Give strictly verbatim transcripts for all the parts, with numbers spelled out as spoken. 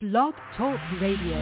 Blog Talk Radio.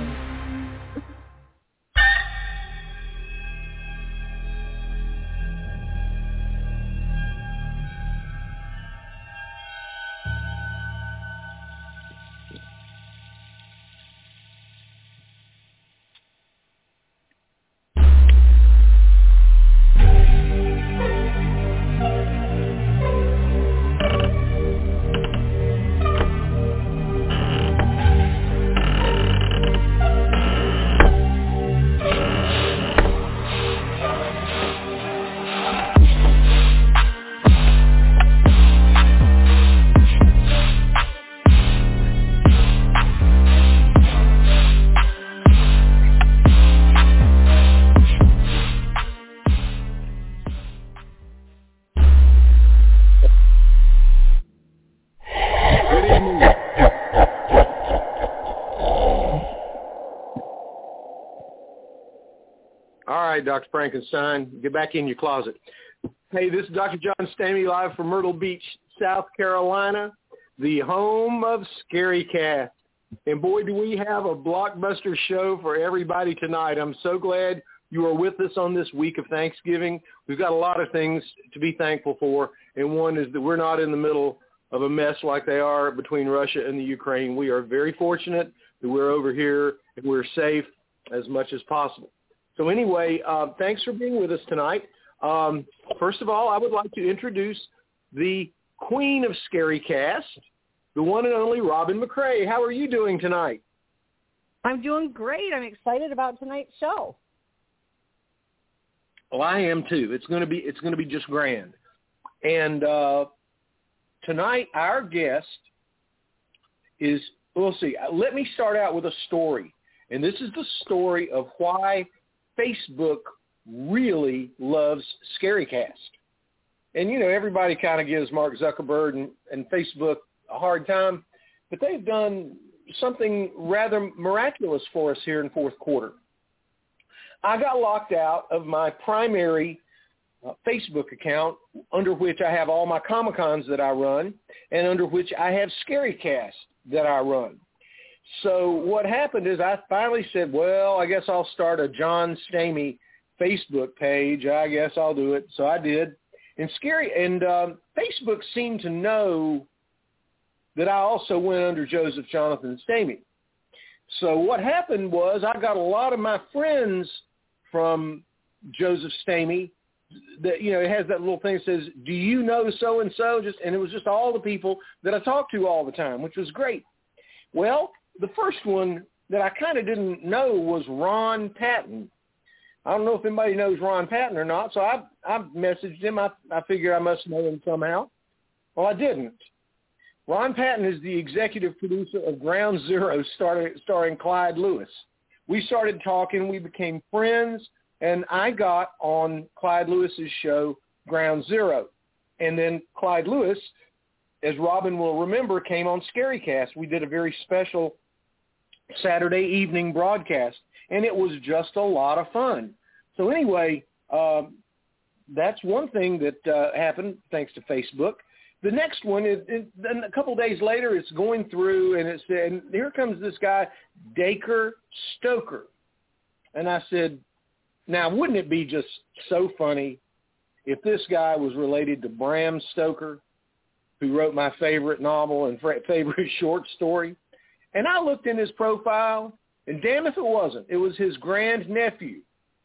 Doctor Frankenstein, get back in your closet. Hey, this is Doctor John Stamey live from Myrtle Beach, South Carolina, the home of ScaryCast. And boy, do we have a blockbuster show for everybody tonight. I'm so glad you are with us on this week of Thanksgiving. We've got a lot of things to be thankful for, and one is that we're not in the middle of a mess like they are between Russia and the Ukraine. We are very fortunate that we're over here and we're safe as much as possible. So anyway, uh, thanks for being with us tonight. Um, first of all, I would like to introduce the queen of ScaryCast, the one and only Robin McCrae. How are you doing tonight? I'm doing great. I'm excited about tonight's show. Well, I am too. It's going to be it's going to be just grand. And uh, tonight, our guest is. We'll see. Let me start out with a story, and this is the story of why Facebook really loves ScaryCast. And, you know, everybody kind of gives Mark Zuckerberg and, and Facebook a hard time, but they've done something rather miraculous for us here in fourth quarter. I got locked out of my primary uh, Facebook account, under which I have all my Comic-Cons that I run, and under which I have ScaryCast that I run. So what happened is I finally said, well, I guess I'll start a John Stamey Facebook page. I guess I'll do it. So I did. And scary. And um, Facebook seemed to know that I also went under Joseph Jonathan Stamey. So what happened was I got a lot of my friends from Joseph Stamey. That, you know, it has that little thing that says, do you know so-and-so? Just, and it was just all the people that I talked to all the time, which was great. Well, the first one that I kind of didn't know was Ron Patton. I don't know if anybody knows Ron Patton or not, so I I messaged him. I, I figured I must know him somehow. Well, I didn't. Ron Patton is the executive producer of Ground Zero, started, starring Clyde Lewis. We started talking. We became friends, and I got on Clyde Lewis's show, Ground Zero. And then Clyde Lewis, as Robin will remember, came on ScaryCast. We did a very special Saturday evening broadcast, and it was just a lot of fun. So anyway, uh, that's one thing that uh, happened thanks to Facebook. The next one is, is then a couple days later, it's going through, and it's and here comes this guy, Dacre Stoker. And I said, now, wouldn't it be just so funny if this guy was related to Bram Stoker, who wrote my favorite novel and favorite short story? And I looked in his profile, and damn if it wasn't. It was his grandnephew.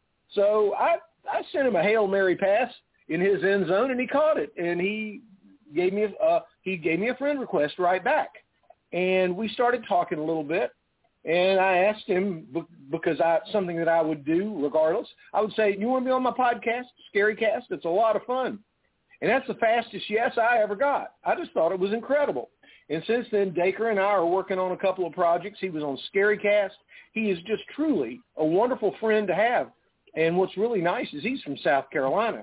So I, I sent him a Hail Mary pass in his end zone, and he caught it. And he gave me a, uh, he gave me a friend request right back. And we started talking a little bit. And I asked him, because I something that I would do regardless, I would say, you want to be on my podcast, ScaryCast? It's a lot of fun. And that's the fastest yes I ever got. I just thought it was incredible. And since then, Dacre and I are working on a couple of projects. He was on ScaryCast. He is just truly a wonderful friend to have. And what's really nice is he's from South Carolina.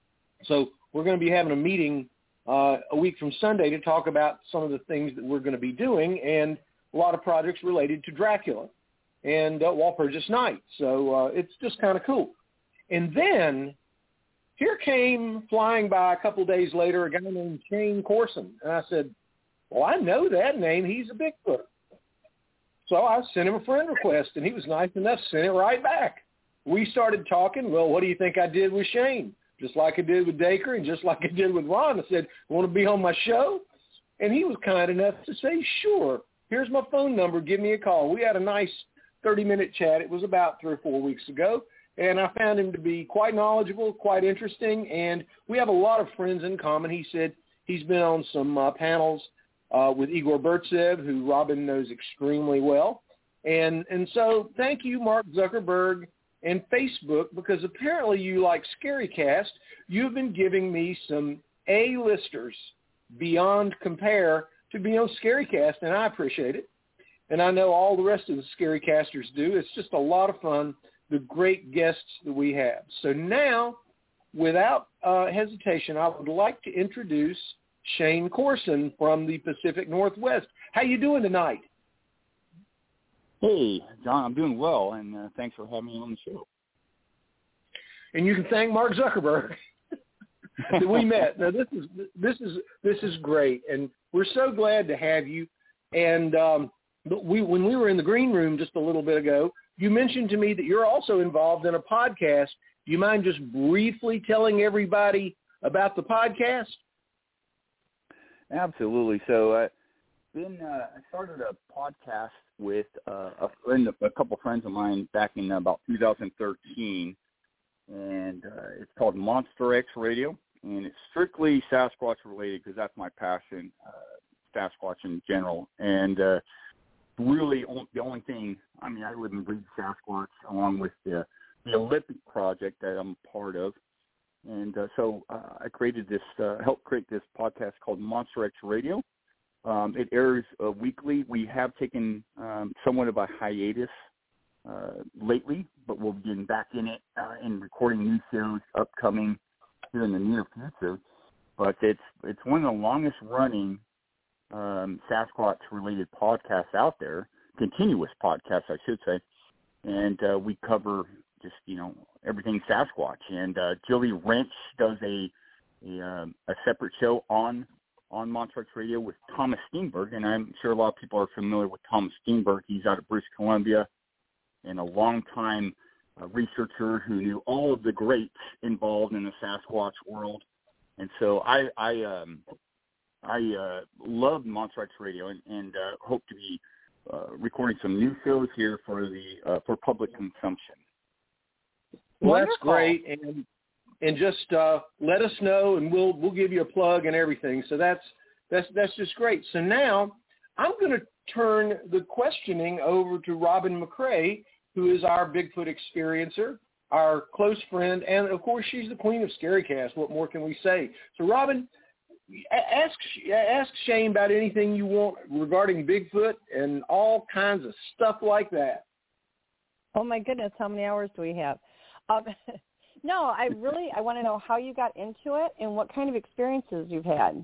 So we're going to be having a meeting uh, a week from Sunday to talk about some of the things that we're going to be doing, and a lot of projects related to Dracula and uh, Walpurgis Night. So uh, it's just kind of cool. And then here came flying by a couple of days later a guy named Shane Corson. And I said, well, I know that name. He's a Bigfoot. So I sent him a friend request, and he was nice enough to send it right back. We started talking. Well, what do you think I did with Shane? Just like I did with Dacre and just like I did with Ron. I said, want to be on my show? And he was kind enough to say, sure, here's my phone number. Give me a call. We had a nice thirty-minute chat. It was about three or four weeks ago. And I found him to be quite knowledgeable, quite interesting, and we have a lot of friends in common. He said he's been on some uh, panels uh, with Igor Burtsev, who Robin knows extremely well. And and so thank you, Mark Zuckerberg and Facebook, because apparently you like Scarycast. You've been giving me some A-listers beyond compare to be on Scarycast, and I appreciate it. And I know all the rest of the Scarycasters do. It's just a lot of fun, the great guests that we have. So now, without uh, hesitation, I would like to introduce Shane Corson from the Pacific Northwest. How you doing tonight? Hey, John, I'm doing well, and uh, thanks for having me on the show. And you can thank Mark Zuckerberg that we met. Now, this is this is this is great, and we're so glad to have you. And um, but we, when we were in the green room just a little bit ago, you mentioned to me that you're also involved in a podcast. Do you mind just briefly telling everybody about the podcast? Absolutely. So, uh, been uh, I started a podcast with uh, a friend, a couple of friends of mine back in about two thousand thirteen, and uh, it's called Monster X Radio, and it's strictly Sasquatch related because that's my passion, uh, Sasquatch in general, and uh, really the only thing, I mean, I live and breathe Sasquatch along with the, the Olympic project that I'm part of, and uh, so uh, I created this, uh, helped create this podcast called Monster X Radio. Um, it airs uh, weekly. We have taken um, somewhat of a hiatus uh, lately, but we'll be getting back in it uh, and recording new shows upcoming here in the near future. But it's it's one of the longest running um, Sasquatch-related podcasts out there, continuous podcasts, I should say. And uh, we cover just, you know, everything Sasquatch. And uh, Jilly Wrench does a a, um, a separate show on on Monster X Radio with Thomas Steenberg, and I'm sure a lot of people are familiar with Thomas Steenberg. He's out of British Columbia and a longtime uh, researcher who knew all of the greats involved in the Sasquatch world. And so I I, um, I uh, love Monster X Radio and, and uh, hope to be uh, recording some new shows here for the uh, for public consumption. Well, Wonderful. That's great, and and just uh, let us know, and we'll we'll give you a plug and everything. So that's that's that's just great. So now I'm going to turn the questioning over to Robin McCrae, who is our Bigfoot experiencer, our close friend, and of course she's the queen of Scarycast. What more can we say? So Robin, ask ask Shane about anything you want regarding Bigfoot and all kinds of stuff like that. Oh my goodness, how many hours do we have? Um, no, I really I want to know how you got into it and what kind of experiences you've had.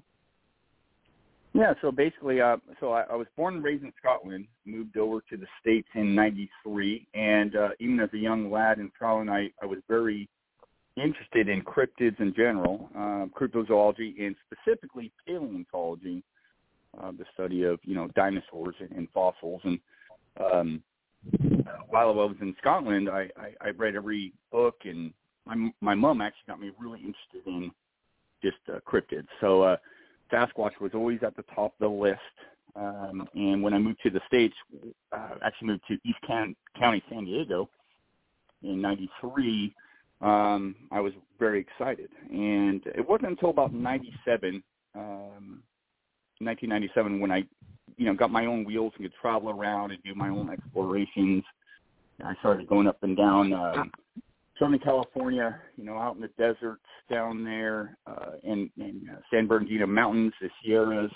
Yeah, so basically, uh, so I, I was born and raised in Scotland, moved over to the States in ninety-three, and uh, even as a young lad in Scotland, I, I was very interested in cryptids in general, uh, cryptozoology, and specifically paleontology, uh, the study of, you know, dinosaurs and, and fossils. And um, while I was in Scotland, I, I, I read every book, and my, my mom actually got me really interested in just uh, cryptids. So uh, Sasquatch was always at the top of the list. Um, and when I moved to the States, uh, actually moved to East Can- County, San Diego in ninety-three, um, I was very excited. And it wasn't until about ninety-seven, um, nineteen ninety-seven, when I, you know, got my own wheels and could travel around and do my own explorations. I started going up and down um, Southern California, you know, out in the deserts down there, uh, in, in uh, San Bernardino Mountains, the Sierras,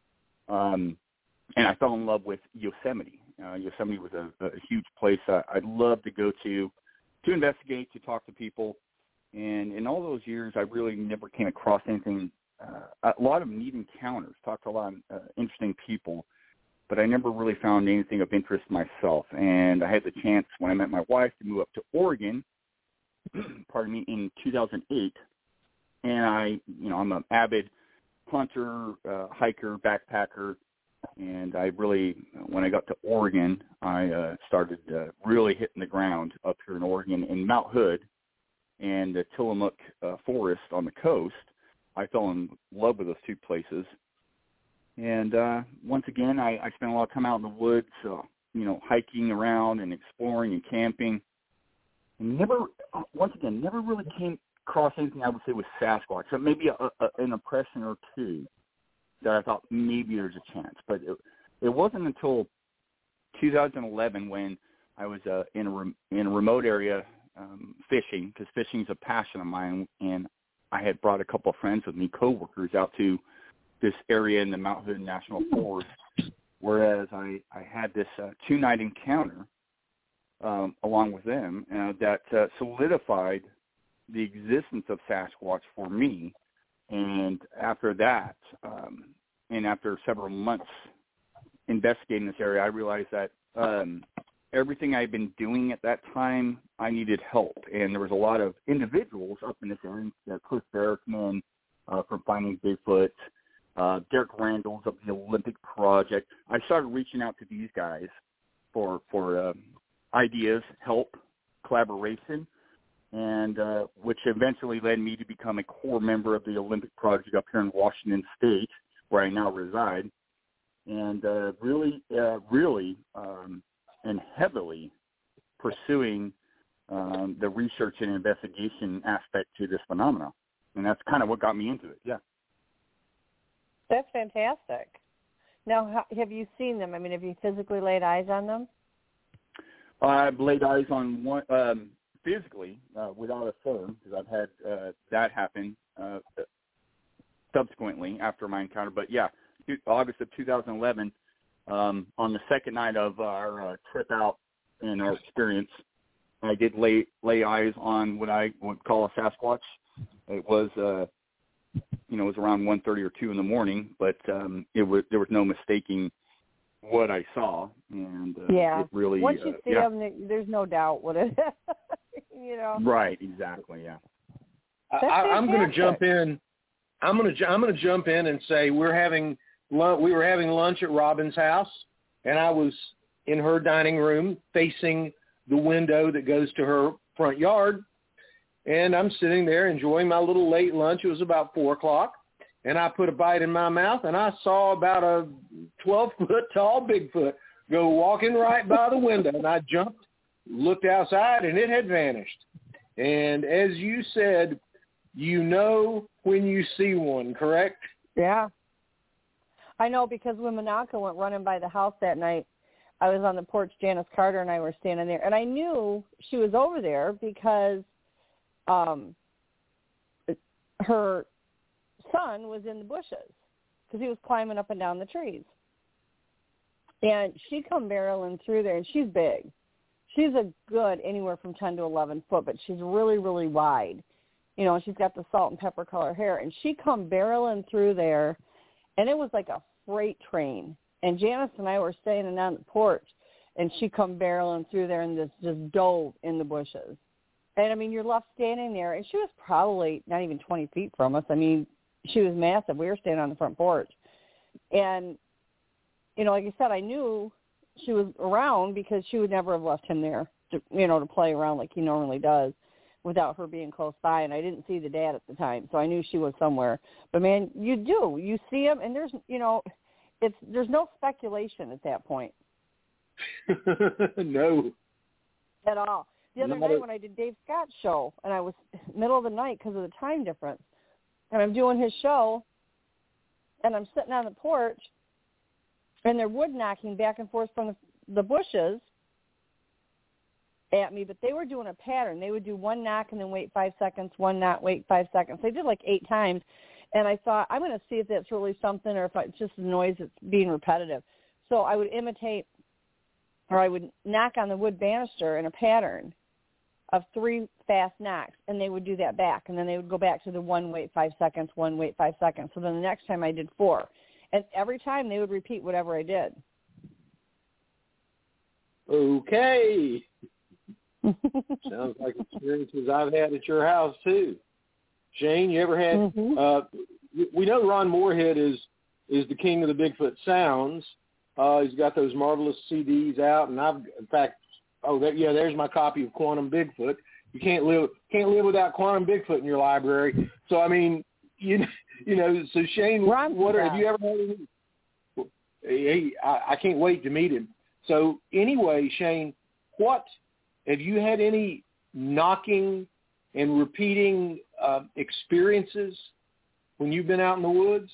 um, and I fell in love with Yosemite. Uh, Yosemite was a, a huge place I, I'd love to go to, to investigate, to talk to people, and in all those years, I really never came across anything, uh, a lot of neat encounters, talked to a lot of uh, interesting people, but I never really found anything of interest myself, and I had the chance when I met my wife to move up to Oregon, pardon me, in two thousand eight, and I, you know, I'm an avid hunter, uh, hiker, backpacker, And I really, when I got to Oregon, I uh, started uh, really hitting the ground up here in Oregon in Mount Hood and the Tillamook uh, Forest on the coast. I fell in love with those two places. And uh, once again, I, I spent a lot of time out in the woods, uh, you know, hiking around and exploring and camping. And never, once again, never really came across anything I would say was Sasquatch. So maybe a, a, an impression or two that I thought maybe there's a chance. But it, it wasn't until two thousand eleven when I was uh, in, a rem- in a remote area um, fishing, because fishing is a passion of mine, and I had brought a couple of friends with me, coworkers, out to this area in the Mount Hood National Forest, whereas I, I had this uh, two-night encounter um, along with them uh, that uh, solidified the existence of Sasquatch for me. And after that, um, and after several months investigating this area, I realized that um, everything I had been doing at that time, I needed help. And there was a lot of individuals up in this area, uh, Cliff Barrickman uh, from Finding Bigfoot, uh, Derek Randall's of the Olympic Project. I started reaching out to these guys for, for uh, ideas, help, collaboration, and uh, which eventually led me to become a core member of the Olympic Project up here in Washington State, where I now reside, and uh, really, uh, really, um, and heavily pursuing um, the research and investigation aspect to this phenomenon. And that's kind of what got me into it, yeah. That's fantastic. Now, how, have you seen them? I mean, have you physically laid eyes on them? I've laid eyes on one um, physically uh, without a phone, because I've had uh, that happen uh, subsequently after my encounter. But, yeah, August of two thousand eleven, um, on the second night of our uh, trip out and our experience, I did lay lay eyes on what I would call a Sasquatch. It was, uh, you know, it was around one thirty or two in the morning, but um, it was there was no mistaking what I saw, and uh, yeah. it really once you uh, see yeah. them, there's no doubt what it is. You know, right? Exactly. Yeah. I, I'm going to jump in. I'm going to I'm going to jump in and say we're having lunch, we were having lunch at Robin's house, and I was in her dining room facing the window that goes to her front yard, and I'm sitting there enjoying my little late lunch. It was about four o'clock, and I put a bite in my mouth, and I saw about a twelve-foot tall Bigfoot go walking right by the window, and I jumped, looked outside, and it had vanished. And as you said, you know when you see one, correct? Yeah. I know, because when Monaco went running by the house that night, I was on the porch, Janice Carter and I were standing there, and I knew she was over there because um, her son was in the bushes because he was climbing up and down the trees. And she come barreling through there, and she's big. She's a good anywhere from ten to eleven foot, but she's really, really wide. You know, she's got the salt and pepper color hair, and she come barreling through there, and it was like a freight train. And Janice and I were standing on the porch, and she come barreling through there and just, just dove in the bushes. And, I mean, you're left standing there, and she was probably not even twenty feet from us. I mean, she was massive. We were standing on the front porch. And, you know, like I said, I knew she was around because she would never have left him there, to, you know, to play around like he normally does without her being close by. And I didn't see the dad at the time, so I knew she was somewhere. But, man, you do. You see him, and there's, you know, it's there's no speculation at that point. No. At all. The other Not night a- when I did Dave Scott's show, and I was middle of the night because of the time difference, and I'm doing his show, and I'm sitting on the porch, and they're wood knocking back and forth from the, the bushes at me, but they were doing a pattern. They would do one knock and then wait five seconds, one knock, wait five seconds. They did like eight times, and I thought, I'm going to see if that's really something or if it's just a noise that's being repetitive. So I would imitate, or I would knock on the wood banister in a pattern of three fast knocks, and they would do that back, and then they would go back to the one, wait five seconds, one, wait five seconds. So then the next time I did four. And every time they would repeat whatever I did. Okay. Sounds like experiences I've had at your house, too. Shane, you ever had, mm-hmm. uh, we know Ron Moorhead is is the king of the Bigfoot sounds. Uh, he's got those marvelous C Ds out, and I've, in fact, oh, that, yeah, there's my copy of Quantum Bigfoot. You can't live can't live without Quantum Bigfoot in your library. So I mean, you you know, so Shane, Ron, what yeah. have you ever heard of him? Hey, I, I can't wait to meet him. So anyway, Shane, what have you had any knocking and repeating uh, experiences when you've been out in the woods?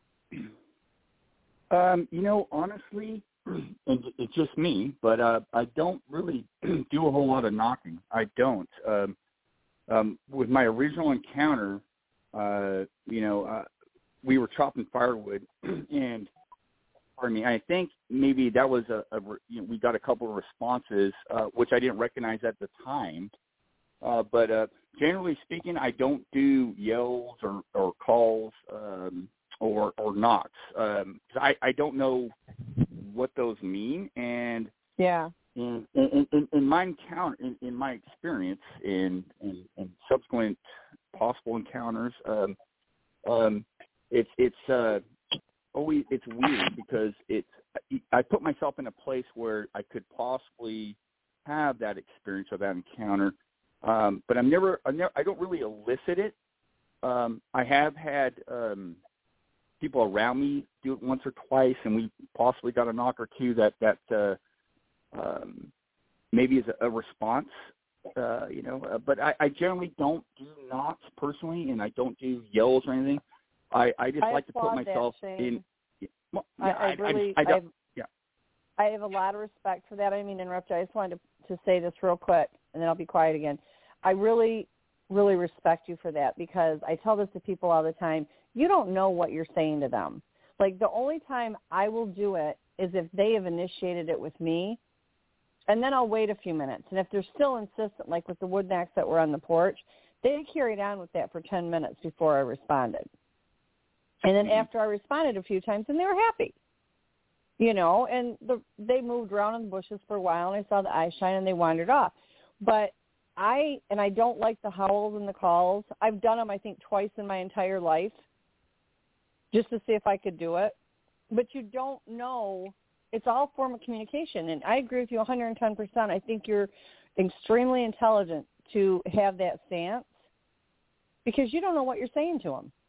Um, you know, honestly, and it's just me, but uh, I don't really do a whole lot of knocking. I don't. Um, um, with my original encounter, uh, you know, uh, we were chopping firewood, and pardon me, I think maybe that was a, a you know, we got a couple of responses, uh, which I didn't recognize at the time. Uh, but uh, generally speaking, I don't do yells or, or calls um, or, or knocks. Um, 'cause I, I don't know what those mean. And yeah, in, in, in, in my encounter, in, in my experience, in, in, in subsequent possible encounters, um, um, it's it's uh, always it's weird because it's I put myself in a place where I could possibly have that experience or that encounter. Um, but I'm never, I'm never, I don't really elicit it. Um, I have had um, people around me do it once or twice, and we possibly got a knock or two that that uh, um, maybe is a, a response, uh, you know. Uh, but I, I generally don't do knocks personally, and I don't do yells or anything. I, I just I like to put myself that, in. Well, I, yeah, I really, I, I, I, I, have, yeah. I have a lot of respect for that. I mean, interrupt you. I just wanted to, to say this real quick, and then I'll be quiet again. I really, really respect you for that because I tell this to people all the time. You don't know what you're saying to them. Like, the only time I will do it is if they have initiated it with me, and then I'll wait a few minutes. And if they're still insistent, like with the woodnacks that were on the porch, they carried on with that for ten minutes before I responded. And then after I responded a few times, and they were happy. You know, and the, they moved around in the bushes for a while, and I saw the eye shine, and they wandered off. But I, and I don't like the howls and the calls. I've done them, I think, twice in my entire life just to see if I could do it. But you don't know. It's all a form of communication. And I agree with you one hundred ten percent. I think you're extremely intelligent to have that stance because you don't know what you're saying to them.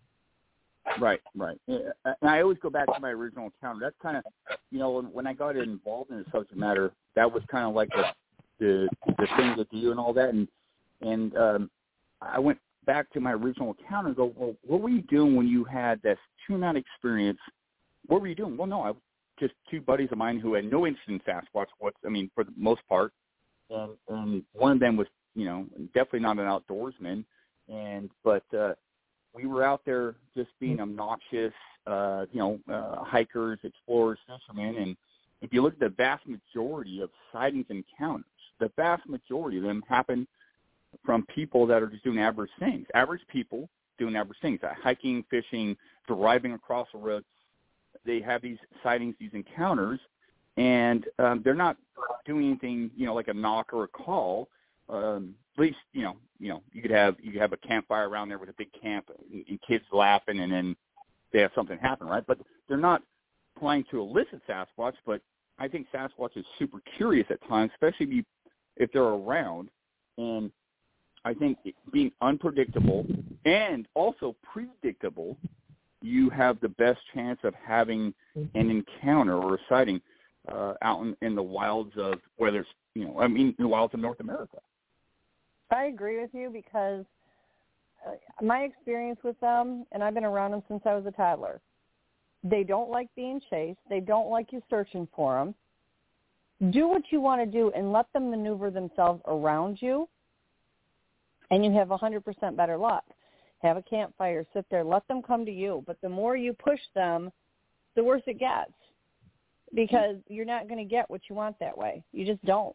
Right, right. And I always go back to my original encounter. That's kind of, you know, when, when I got involved in the subject matter, that was kind of like the the the thing to do and all that. And and um, I went back to my original encounter and go, well, what were you doing when you had this two-night experience? What were you doing? Well, no, I just two buddies of mine who had no interest in Sasquatch. What's I mean, for the most part, and, and one of them was, you know, definitely not an outdoorsman, and but. Uh, We were out there just being obnoxious, uh, you know, uh, hikers, explorers, fishermen. And if you look at the vast majority of sightings and encounters, the vast majority of them happen from people that are just doing average things, average people doing average things, uh, hiking, fishing, driving across the road. They have these sightings, these encounters, and um, they're not doing anything, you know, like a knock or a call. Um, at least, you know, you know, you could have you could have a campfire around there with a big camp and, and kids laughing, and then they have something happen, right? But they're not trying to elicit Sasquatch. But I think Sasquatch is super curious at times, especially if, you, if they're around. And I think being unpredictable and also predictable, you have the best chance of having an encounter or a sighting uh, out in, in the wilds of whether it's, you know, I mean, the wilds of North America. I agree with you because uh, my experience with them, and I've been around them since I was a toddler, they don't like being chased. They don't like you searching for them. Do what you want to do and let them maneuver themselves around you, and you have one hundred percent better luck. Have a campfire, sit there, let them come to you. But the more you push them, the worse it gets because you're not going to get what you want that way. You just don't.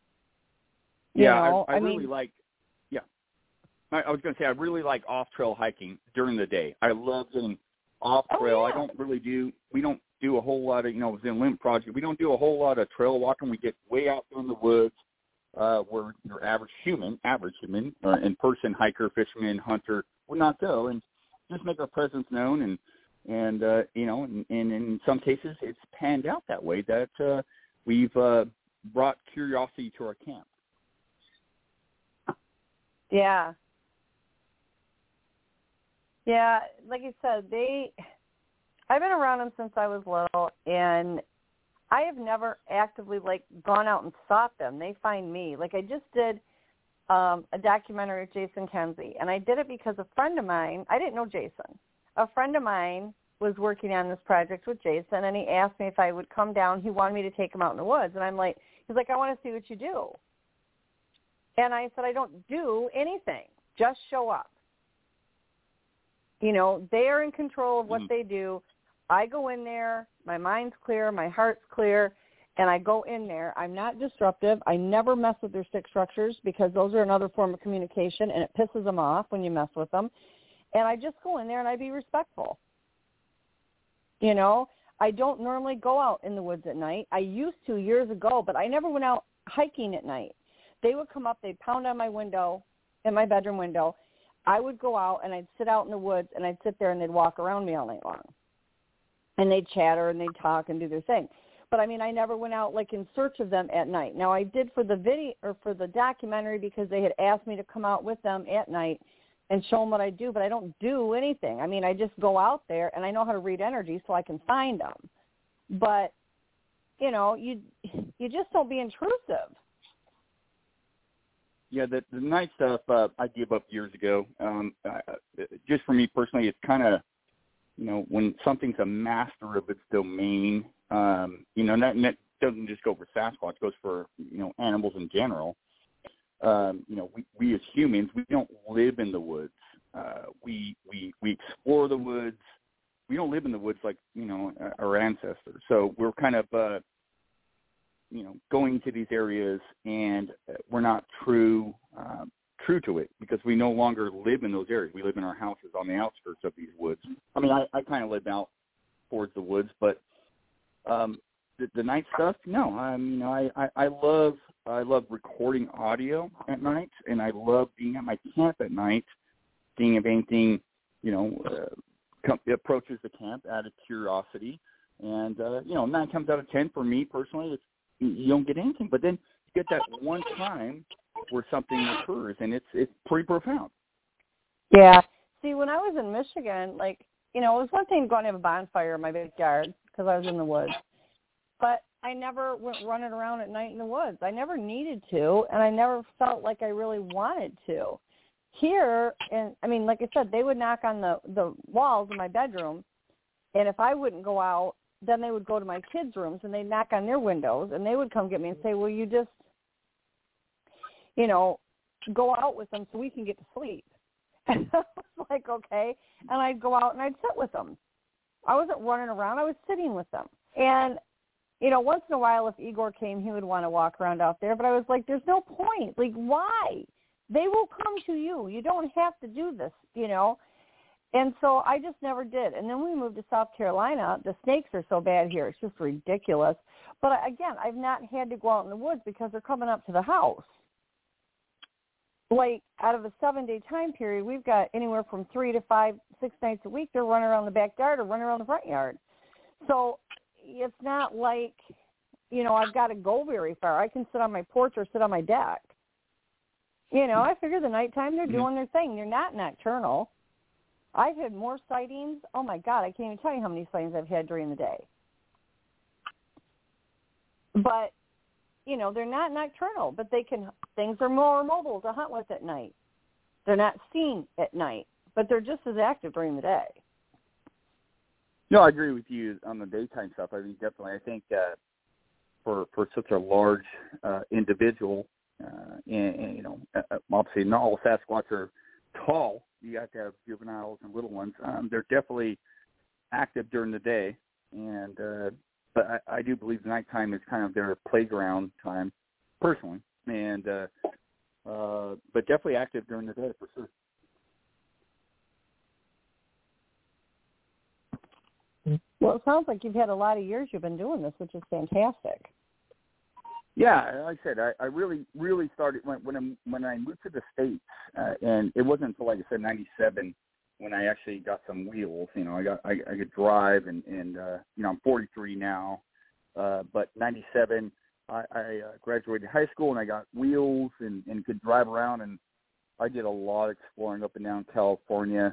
You yeah, know, I, I, I really mean, like, yeah. I, I was going to say, I really like off-trail hiking during the day. I love getting off-trail. Oh, yeah. I don't really do, we don't do a whole lot of, you know, within Limb Project, we don't do a whole lot of trail walking. We get way out in the woods uh, where your average human, average human, uh, in-person hiker, fisherman, hunter would not go, and just make our presence known and And, uh, you know, and, and in some cases it's panned out that way, that uh, we've uh, brought curiosity to our camp. Yeah. Yeah, like you said, they, I've been around them since I was little, and I have never actively, like, gone out and sought them. They find me. Like, I just did um, a documentary with Jason Kenzie, and I did it because a friend of mine, I didn't know Jason, a friend of mine was working on this project with Jason, and he asked me if I would come down. He wanted me to take him out in the woods, and I'm like, he's like, I want to see what you do. And I said, I don't do anything. Just show up. You know, they are in control of what mm-hmm. they do. I go in there, my mind's clear, my heart's clear, and I go in there. I'm not disruptive. I never mess with their stick structures because those are another form of communication, and it pisses them off when you mess with them. And I just go in there and I be respectful. You know, I don't normally go out in the woods at night. I used to years ago, but I never went out hiking at night. They would come up, they'd pound on my window, in my bedroom window. I would go out and I'd sit out in the woods and I'd sit there and they'd walk around me all night long. And they'd chatter and they'd talk and do their thing. But I mean, I never went out like in search of them at night. Now I did for the video or for the documentary because they had asked me to come out with them at night and show them what I do, but I don't do anything. I mean, I just go out there and I know how to read energy so I can find them. But, you know, you you just don't be intrusive. Yeah, the, the night stuff uh, I gave up years ago. Um, uh, just for me personally, it's kind of, you know, when something's a master of its domain, um, you know, and that, and that doesn't just go for Sasquatch, it goes for, you know, animals in general. Um, you know, we, we as humans, we don't live in the woods. Uh, we, we, we explore the woods. We don't live in the woods like, you know, our ancestors. So we're kind of, uh, you know, going to these areas and we're not true, uh, true to it because we no longer live in those areas. We live in our houses on the outskirts of these woods. I mean, I, I kind of live out towards the woods, but um, the, the night stuff, no. I mean, you know, I, I, I love, I love recording audio at night, and I love being at my camp at night, seeing if anything, you know, uh, com- approaches the camp out of curiosity. And, uh, you know, nine times out of ten for me personally, it's, you don't get anything, but then you get that one time where something occurs, and it's it's pretty profound. Yeah. See, when I was in Michigan, like, you know, it was one thing going to have a bonfire in my backyard because I was in the woods, but I never went running around at night in the woods. I never needed to, and I never felt like I really wanted to. Here, and I mean, like I said, they would knock on the, the walls of my bedroom, and if I wouldn't go out, then they would go to my kids' rooms and they'd knock on their windows and they would come get me and say, well, you just, you know, go out with them so we can get to sleep. And I was like, okay. And I'd go out and I'd sit with them. I wasn't running around. I was sitting with them. And, you know, once in a while if Igor came, he would want to walk around out there. But I was like, there's no point. Like, why? They will come to you. You don't have to do this, you know. And so I just never did. And then we moved to South Carolina. The snakes are so bad here. It's just ridiculous. But, again, I've not had to go out in the woods because they're coming up to the house. Like, out of a seven-day time period, we've got anywhere from three to five, six nights a week. They're running around the backyard or running around the front yard. So it's not like, you know, I've got to go very far. I can sit on my porch or sit on my deck. You know, I figure the nighttime they're doing their thing. They're not nocturnal. I've had more sightings. Oh, my God, I can't even tell you how many sightings I've had during the day. But, you know, they're not nocturnal, but they can, things are more mobile to hunt with at night. They're not seen at night, but they're just as active during the day. No, I agree with you on the daytime stuff. I mean, definitely, I think uh, for for such a large uh, individual, uh, and, and, you know, uh, obviously not all Sasquatch are tall. You have to have juveniles and little ones. Um, they're definitely active during the day, and uh, but I, I do believe nighttime is kind of their playground time, personally. And uh, uh, but definitely active during the day for sure. Well, it sounds like you've had a lot of years you've been doing this, which is fantastic. Yeah, like I said, I, I really, really started when when I, when I moved to the States, uh, and it wasn't until, like I said, ninety-seven when I actually got some wheels. You know, I got I, I could drive, and and uh, you know, I'm forty-three now, uh, but ninety-seven, I, I uh, graduated high school and I got wheels and, and could drive around, and I did a lot of exploring up and down California.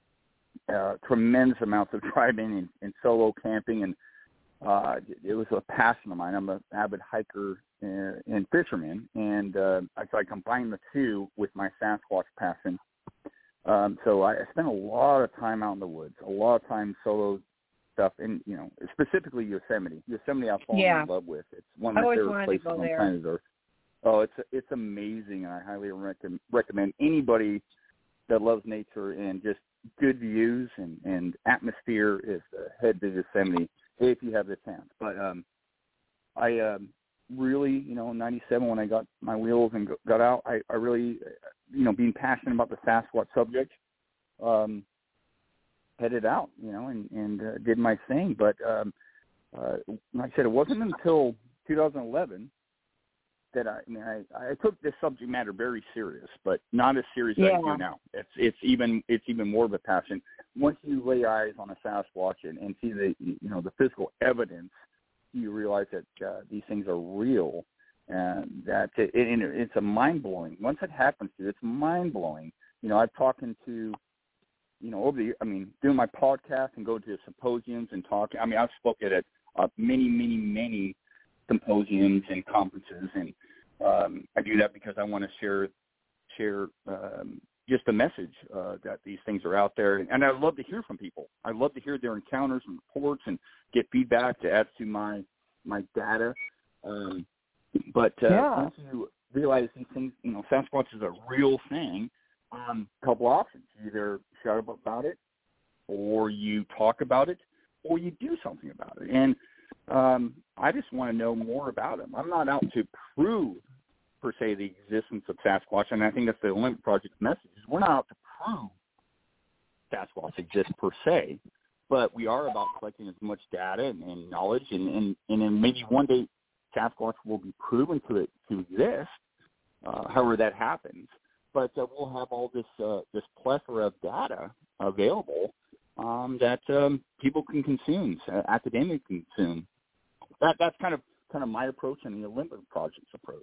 Uh, tremendous amounts of driving and, and solo camping, and uh, it was a passion of mine. I'm an avid hiker and, and fisherman, and uh, so I combined the two with my Sasquatch passion. Um, so I spent a lot of time out in the woods, a lot of time solo stuff, and you know, specifically Yosemite. Yosemite, I've fallen yeah. in love with. It's one of my favorite places on planet Earth. Oh, it's it's amazing, and I highly recommend recommend anybody that loves nature and just good views and, and atmosphere is uh, head to Yosemite if you have the chance. But um, I um, really, you know, in ninety-seven when I got my wheels and got out, I, I really, you know, being passionate about the Sasquatch subject, um, headed out, you know, and, and uh, did my thing. But um, uh, like I said, it wasn't until two thousand eleven that I, I mean, I, I took this subject matter very serious, but not as serious yeah. as I do now. It's it's even it's even more of a passion. Once you lay eyes on a Sasquatch and, and see the you know the physical evidence, you realize that uh, these things are real, and that it, it, it's a mind blowing. Once it happens to you, it's mind blowing. You know, I've talking to, you know, over the I mean, doing my podcast and go to symposiums and talk. I mean, I've spoken at uh, many, many, many symposiums and conferences, and um, I do that because I want to share share um, just the message uh, that these things are out there, and I love to hear from people. I love to hear their encounters and reports and get feedback to add to my my data. Um, but uh, yeah. once you realize these things, you know, Sasquatch is a real thing. Um, a couple options: you either shout about it, or you talk about it, or you do something about it, and Um, I just want to know more about them. I'm not out to prove, per se, the existence of Sasquatch, and I think that's the Olympic Project's message. Is we're not out to prove Sasquatch exists, per se, but we are about collecting as much data and, and knowledge, and, and, and then maybe one day Sasquatch will be proven to it to exist, uh, however that happens. But uh, we'll have all this uh, this plethora of data available um, that um, people can consume, uh, academics can consume. That that's kind of kind of my approach and the Olympic Project's approach.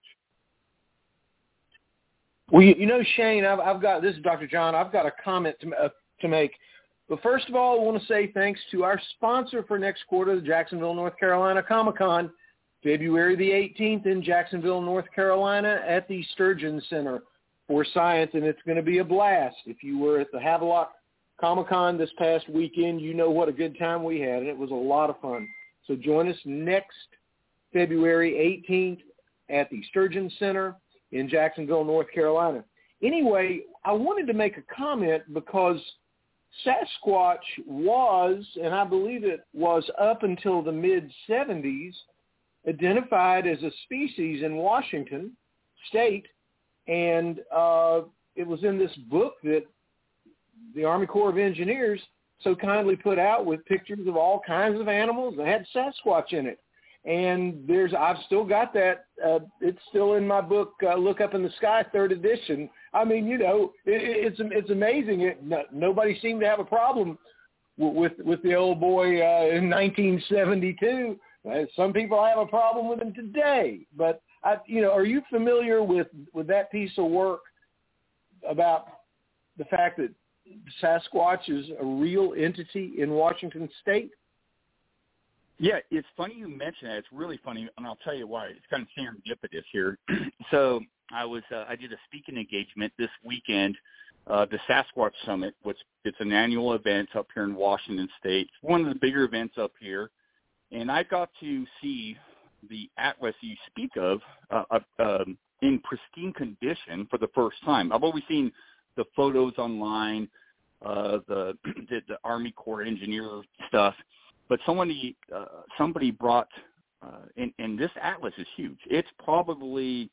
Well, you, you know, Shane, I've, I've got this is Doctor John. I've got a comment to uh, to make. But first of all, I want to say thanks to our sponsor for next quarter, the Jacksonville, North Carolina Comic-Con, February the eighteenth in Jacksonville, North Carolina, at the Sturgeon Center for Science, and it's going to be a blast. If you were at the Havelock Comic-Con this past weekend, you know what a good time we had, and it was a lot of fun. So join us next February eighteenth at the Sturgeon Center in Jacksonville, North Carolina. Anyway, I wanted to make a comment because Sasquatch was, and I believe it was up until the mid-seventies, identified as a species in Washington State, and uh, it was in this book that the Army Corps of Engineers so kindly put out with pictures of all kinds of animals that had Sasquatch in it. And there's, I've still got that. Uh, it's still in my book, uh, Look Up in the Sky, third edition. I mean, you know, it, it's it's amazing. It, no, nobody seemed to have a problem with with, with the old boy uh, in nineteen seventy-two. Uh, some people have a problem with him today. But I, you know, are you familiar with with that piece of work about the fact that Sasquatch is a real entity in Washington State? Yeah, it's funny you mention that. It's really funny, and I'll tell you why. It's kind of serendipitous here. So I was uh, I did a speaking engagement this weekend, uh, the Sasquatch Summit, which it's an annual event up here in Washington State. It's one of the bigger events up here, and I got to see the atlas you speak of uh, uh, um, in pristine condition for the first time. I've always seen the photos online, uh, the, the the Army Corps engineer stuff, but somebody uh, somebody brought, uh, and, and this atlas is huge. It's probably,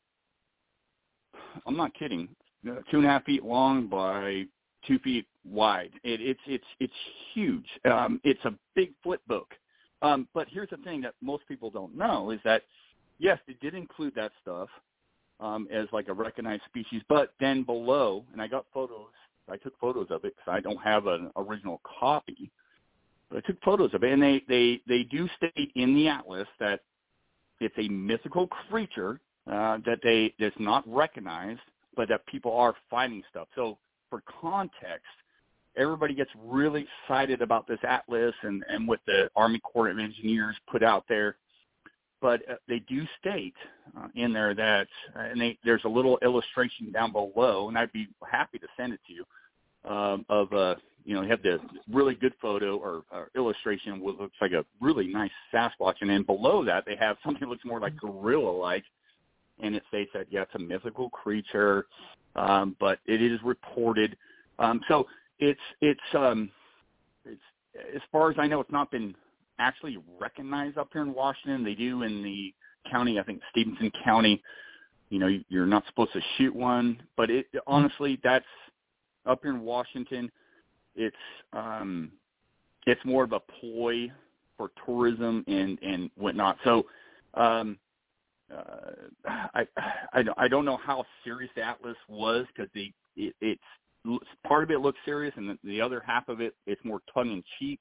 I'm not kidding, uh, two and a half feet long by two feet wide. It, it's it's it's huge. Um, it's a big flip book. Um, but here's the thing that most people don't know is that, yes, it did include that stuff um, as like a recognized species, but then below, and I got photos I took photos of it because I don't have an original copy. But I took photos of it, and they, they, they do state in the atlas that it's a mythical creature uh, that they that's not recognized, but that people are finding stuff. So for context, everybody gets really excited about this atlas and, and what the Army Corps of Engineers put out there. But uh, they do state uh, in there that, uh, and they, there's a little illustration down below, and I'd be happy to send it to you, um, of, uh, you know, you have the really good photo or, or illustration what looks like a really nice Sasquatch, and then below that they have something that looks more like gorilla-like, and it states that, yeah, it's a mythical creature, um, but it is reported. Um, so it's, it's, um, it's, as far as I know, it's not been actually recognized up here in Washington. They do in the county, I think Stevenson County. You know, you're not supposed to shoot one, but it honestly, that's up here in Washington. It's um, it's more of a ploy for tourism and and whatnot. So um, uh, I, I I don't know how serious the atlas was because the it, it's part of it looks serious and the, the other half of it it's more tongue in cheek.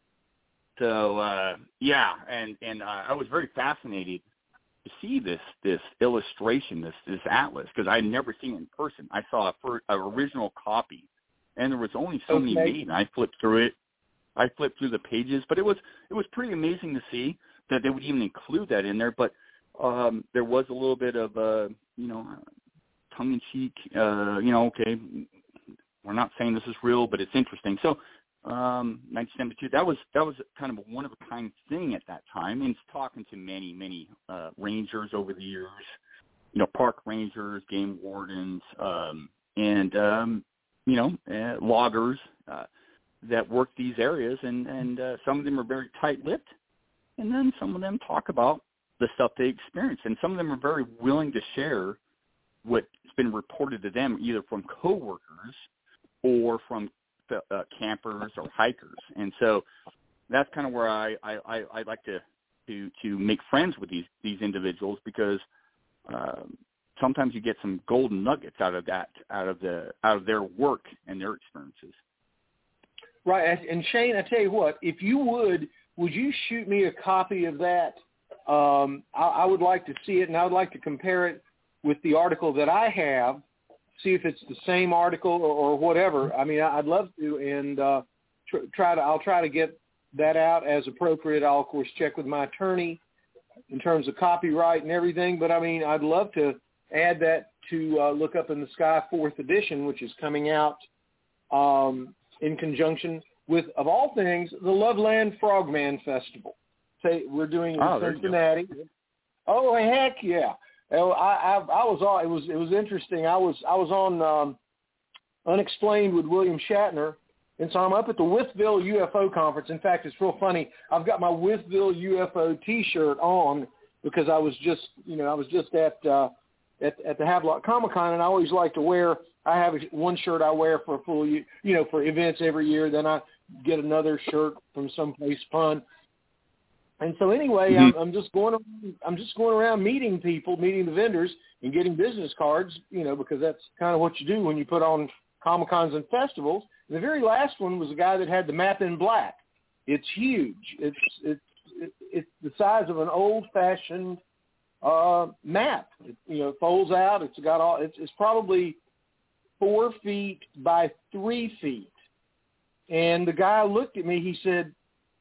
So uh, yeah, and and uh, I was very fascinated to see this this illustration, this this atlas, because I had never seen it in person. I saw a for, an original copy, and there was only so okay. many made. And I flipped through it. I flipped through the pages, but it was it was pretty amazing to see that they would even include that in there. But um, there was a little bit of uh, you know tongue in cheek. Uh, you know, okay, we're not saying this is real, but it's interesting. So. Um, nineteen seventy-two. That was that was kind of a one of a kind thing at that time. And talking to many many uh, rangers over the years, you know, park rangers, game wardens, um, and um, you know, uh, loggers uh, that work these areas, and and uh, some of them are very tight-lipped, and then some of them talk about the stuff they experience, and some of them are very willing to share what's been reported to them, either from coworkers or from Uh, campers or hikers, and so that's kind of where I, I, I, I like to, to to make friends with these these individuals because uh, sometimes you get some golden nuggets out of that, out of the out of their work and their experiences. Right, and Shane, I tell you what, if you would, would you shoot me a copy of that? Um, I, I would like to see it, and I would like to compare it with the article that I have. See if it's the same article or, or whatever. I mean, I'd love to, and uh, tr- try to. I'll try to get that out as appropriate. I'll of course check with my attorney in terms of copyright and everything. But I mean, I'd love to add that to uh, Look Up in the Sky fourth edition, which is coming out um, in conjunction with, of all things, the Loveland Frogman Festival. Say we're doing in oh, Cincinnati. Oh heck yeah! I, I, I was on. It was it was interesting. I was I was on um, Unexplained with William Shatner, and so I'm up at the Withville U F O conference. In fact, it's real funny. I've got my Withville U F O T-shirt on because I was just you know I was just at uh, at at the Havelock Comic Con, and I always like to wear. I have one shirt I wear for a full year, you know, for events every year. Then I get another shirt from someplace fun. And so anyway, mm-hmm. I'm, I'm just going. Around, I'm just going around meeting people, meeting the vendors, and getting business cards. You know, because that's kind of what you do when you put on Comic Cons and festivals. And the very last one was a guy that had the map in black. It's huge. It's it's it, it's the size of an old-fashioned uh, map. It, you know, it folds out. It's got all. It's, it's probably four feet by three feet. And the guy looked at me. He said,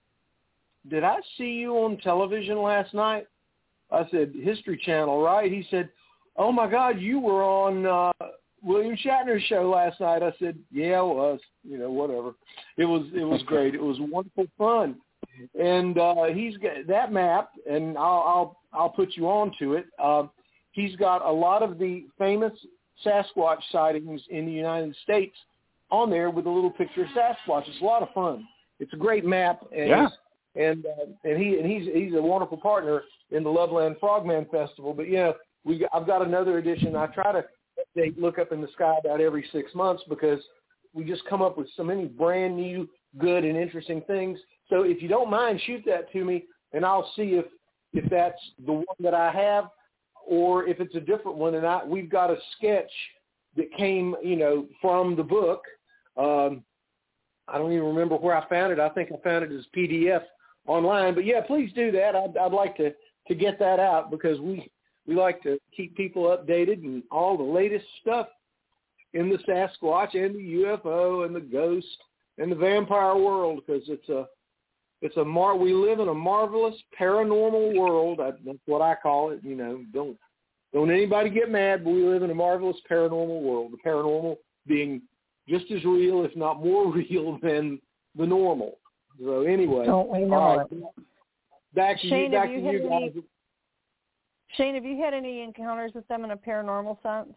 "Did I see you on television last night?" I said, "History Channel, right?" He said, "Oh, my God, you were on uh, William Shatner's show last night." I said, "Yeah, it was. You know, whatever. It was it was great. It was wonderful fun." And uh, he's got that map, and I'll I'll, I'll put you on to it. Uh, he's got a lot of the famous Sasquatch sightings in the United States on there with a little picture of Sasquatch. It's a lot of fun. It's a great map. And yeah. And uh, and he and he's he's a wonderful partner in the Loveland Frogman Festival. But yeah, we got, I've got another edition. I try to update Look Up in the Sky about every six months because we just come up with so many brand new, good and interesting things. So if you don't mind, shoot that to me, and I'll see if if that's the one that I have, or if it's a different one. And I we've got a sketch that came, you know, from the book Um, I don't even remember where I found it. I think I found it as P D F online. But, yeah, please do that. I'd, I'd like to, to get that out because we, we like to keep people updated and all the latest stuff in the Sasquatch and the U F O and the ghost and the vampire world because it's a it's a mar. We live in a marvelous paranormal world. I, that's what I call it. You know, don't don't anybody get mad, but we live in a marvelous paranormal world. The paranormal being just as real, if not more real, than the normal. So anyway, don't we know all right, it? back to Shane, you. Back have you to you had guys. any, Shane, have you had any encounters with them in a paranormal sense?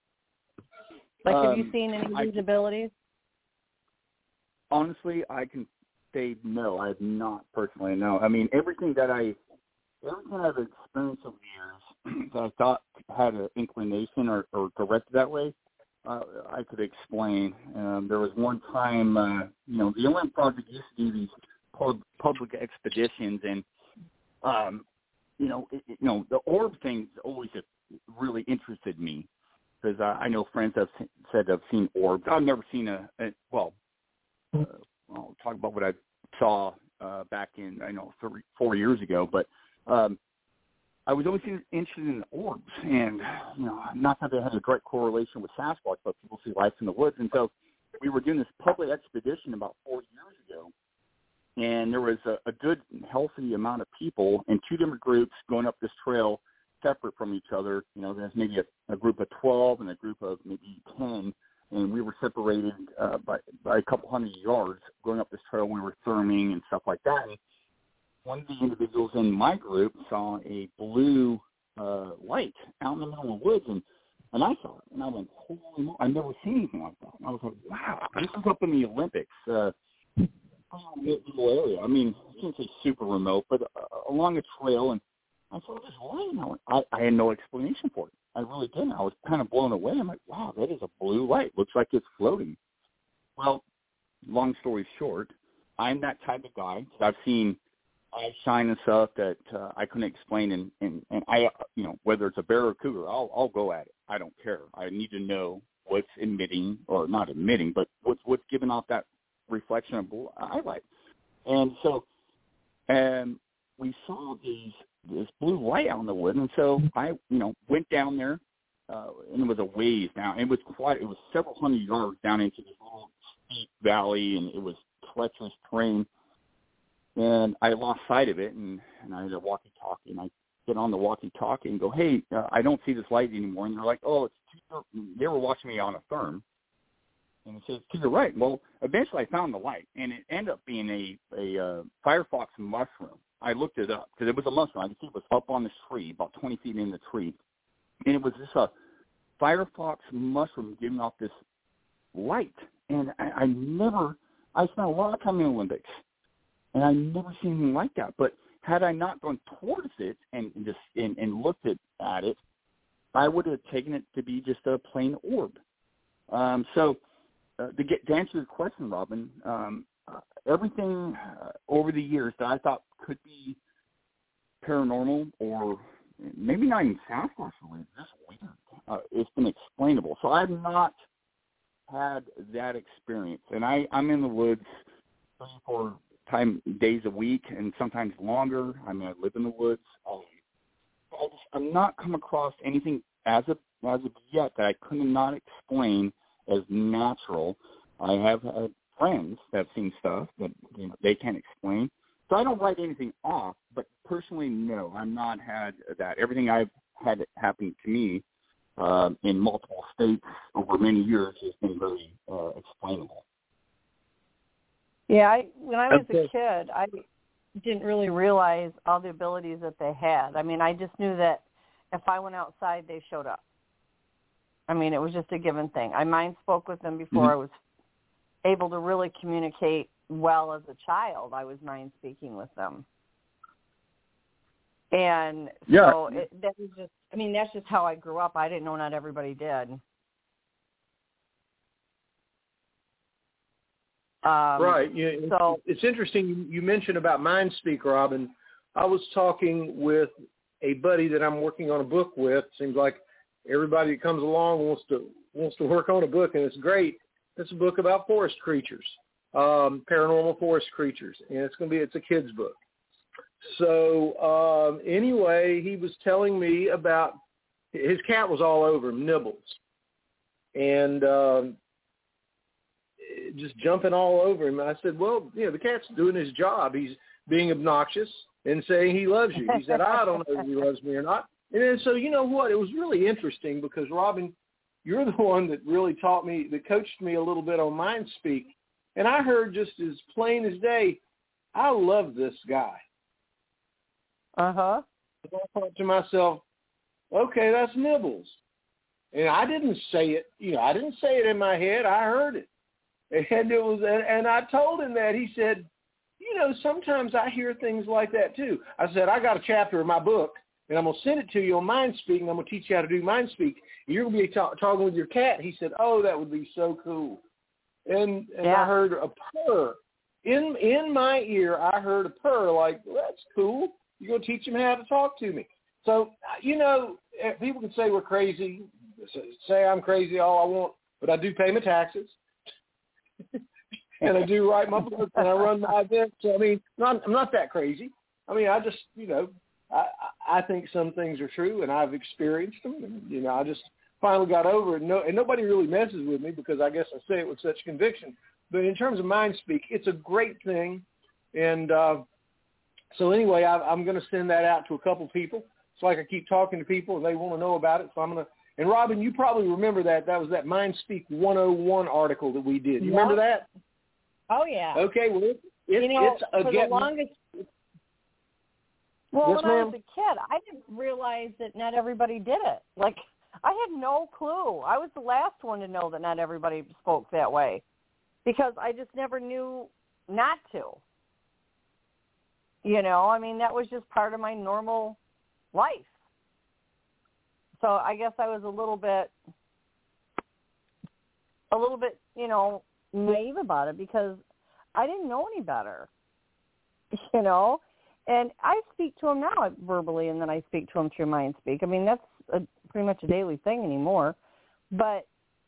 Like, have you Um, seen any I- of these abilities? Honestly, I can say no. I have not personally. No. I mean, everything that I, everything I've experienced over the years that I thought had an inclination or, or directed that way, uh, I could explain. Um, there was one time, uh, you know, the O M Project used to do these pub, public expeditions, and um, you know, it, it, you know, the orb thing always really interested me. Because uh, I know friends have said I've seen orbs. I've never seen a, a well, uh, I'll talk about what I saw uh, back in, I know, three, four years ago. But um, I was always interested in orbs. And, you know, not that they had a direct correlation with Sasquatch, but people see life in the woods. And so we were doing this public expedition about four years ago. And there was a, a good, healthy amount of people in two different groups going up this trail separate from each other. You know, there's maybe a, a group of twelve and a group of maybe ten, and we were separated uh, by, by a couple hundred yards going up this trail. We were therming and stuff like that. And one of the individuals in my group saw a blue uh, light out in the middle of the woods, and, and I saw it, and I went, holy moly, I've never seen anything like that. And I was like, wow, this is up in the Olympics, uh, little area. I mean, I can't say super remote, but uh, along a trail, and I saw this light, and I, went, I, I had no explanation for it. I really didn't. I was kind of blown away. I'm like, wow, that is a blue light. Looks like it's floating. Well, long story short, I'm that type of guy. I've seen eyes shine and stuff that uh, I couldn't explain, and, and, and I, you know, whether it's a bear or cougar, I'll, I'll go at it. I don't care. I need to know what's emitting, or not emitting, but what's, what's giving off that reflection of blue eye light. And so um, we saw these this blue light out in the wood, and so I, you know, went down there, uh, and it was a ways down. It was quite, it was several hundred yards down into this little steep valley, and it was treacherous terrain. And I lost sight of it, and, and I had a walkie-talkie, and I get on the walkie-talkie and go, hey, uh, I don't see this light anymore. And they're like, oh, it's too, they were watching me on a therm. And it says, to the right. Well, eventually I found the light, and it ended up being a, a uh, Firefox mushroom. I looked it up because it was a mushroom. I could see it was up on this tree, about twenty feet in the tree. And it was just a Firefox mushroom giving off this light. And I, I never, I spent a lot of time in the Olympics, and I never seen anything like that. But had I not gone towards it and just and, and looked at, at it, I would have taken it to be just a plain orb. Um, so uh, to, get, to answer your question, Robin, um, uh, everything uh, over the years that I thought could be paranormal or maybe not even Sasquatch related, just weird, uh, it's been explainable. So I've not had that experience. And I, I'm in the woods three, four time, days a week and sometimes longer. I mean, I live in the woods. Um, I just, I've not come across anything as of, as of yet that I could not explain as natural. I have had friends that have seen stuff that, you know, they can't explain. So I don't write anything off, but personally, no, I've not had that. Everything I've had happen to me uh, in multiple states over many years has been very uh, explainable. Yeah, I, when I was Okay. a kid, I didn't really realize all the abilities that they had. I mean, I just knew that if I went outside, they showed up. I mean, it was just a given thing. I mind spoke with them before Mm-hmm. I was able to really communicate well as a child. I was mind speaking with them. And Yeah. so it, that was just, I mean, that's just how I grew up. I didn't know not everybody did. Um, Right. Yeah, so it's interesting you mentioned about Mind Speak, Robin. I was talking with a buddy that I'm working on a book with. Seems like everybody that comes along wants to wants to work on a book, and it's great. It's a book about forest creatures, um, paranormal forest creatures, and it's going to be it's a kid's book. So um, anyway, he was telling me about his cat was all over him, Nibbles, and um, just jumping all over him. I said, well, you know, the cat's doing his job. He's being obnoxious and saying he loves you. He said, I don't know if he loves me or not. And then, so you know what? It was really interesting because, Robin, you're the one that really taught me, that coached me a little bit on MindSpeak. And I heard just as plain as day, I love this guy. Uh-huh. I thought to myself, okay, that's Nibbles. And I didn't say it, you know, I didn't say it in my head. I heard it. And it was, and, and I told him that. He said, you know, sometimes I hear things like that too. I said, I got a chapter in my book, and I'm going to send it to you on MindSpeak, and I'm going to teach you how to do MindSpeak. You're going to be ta- talking with your cat. He said, oh, that would be so cool. And, and yeah. I heard a purr. In in my ear, I heard a purr like, well, that's cool. You're going to teach him how to talk to me. So, you know, people can say we're crazy, say I'm crazy all I want, but I do pay my taxes. And I do write my book, and I run my events. So, I mean, not, I'm not that crazy. I mean, I just, you know, I, I think some things are true, and I've experienced them. And, you know, I just finally got over it. No, and nobody really messes with me because I guess I say it with such conviction. But in terms of MindSpeak, it's a great thing. And uh, so anyway, I, I'm going to send that out to a couple people. It's like I keep talking to people, and they want to know about it. So I'm going to – and, Robin, you probably remember that. That was that MindSpeak one oh one article that we did. You yep. remember that? Oh, yeah. Okay, well, it, it, you know, it's for again. The longest, well, yes, when ma'am? I was a kid, I didn't realize that not everybody did it. Like, I had no clue. I was the last one to know that not everybody spoke that way because I just never knew not to. You know, I mean, that was just part of my normal life. So I guess I was a little bit, a little bit, you know, naive about it because I didn't know any better, you know. And I speak to him now verbally, and then I speak to him through MindSpeak. I mean, that's a, pretty much a daily thing anymore. But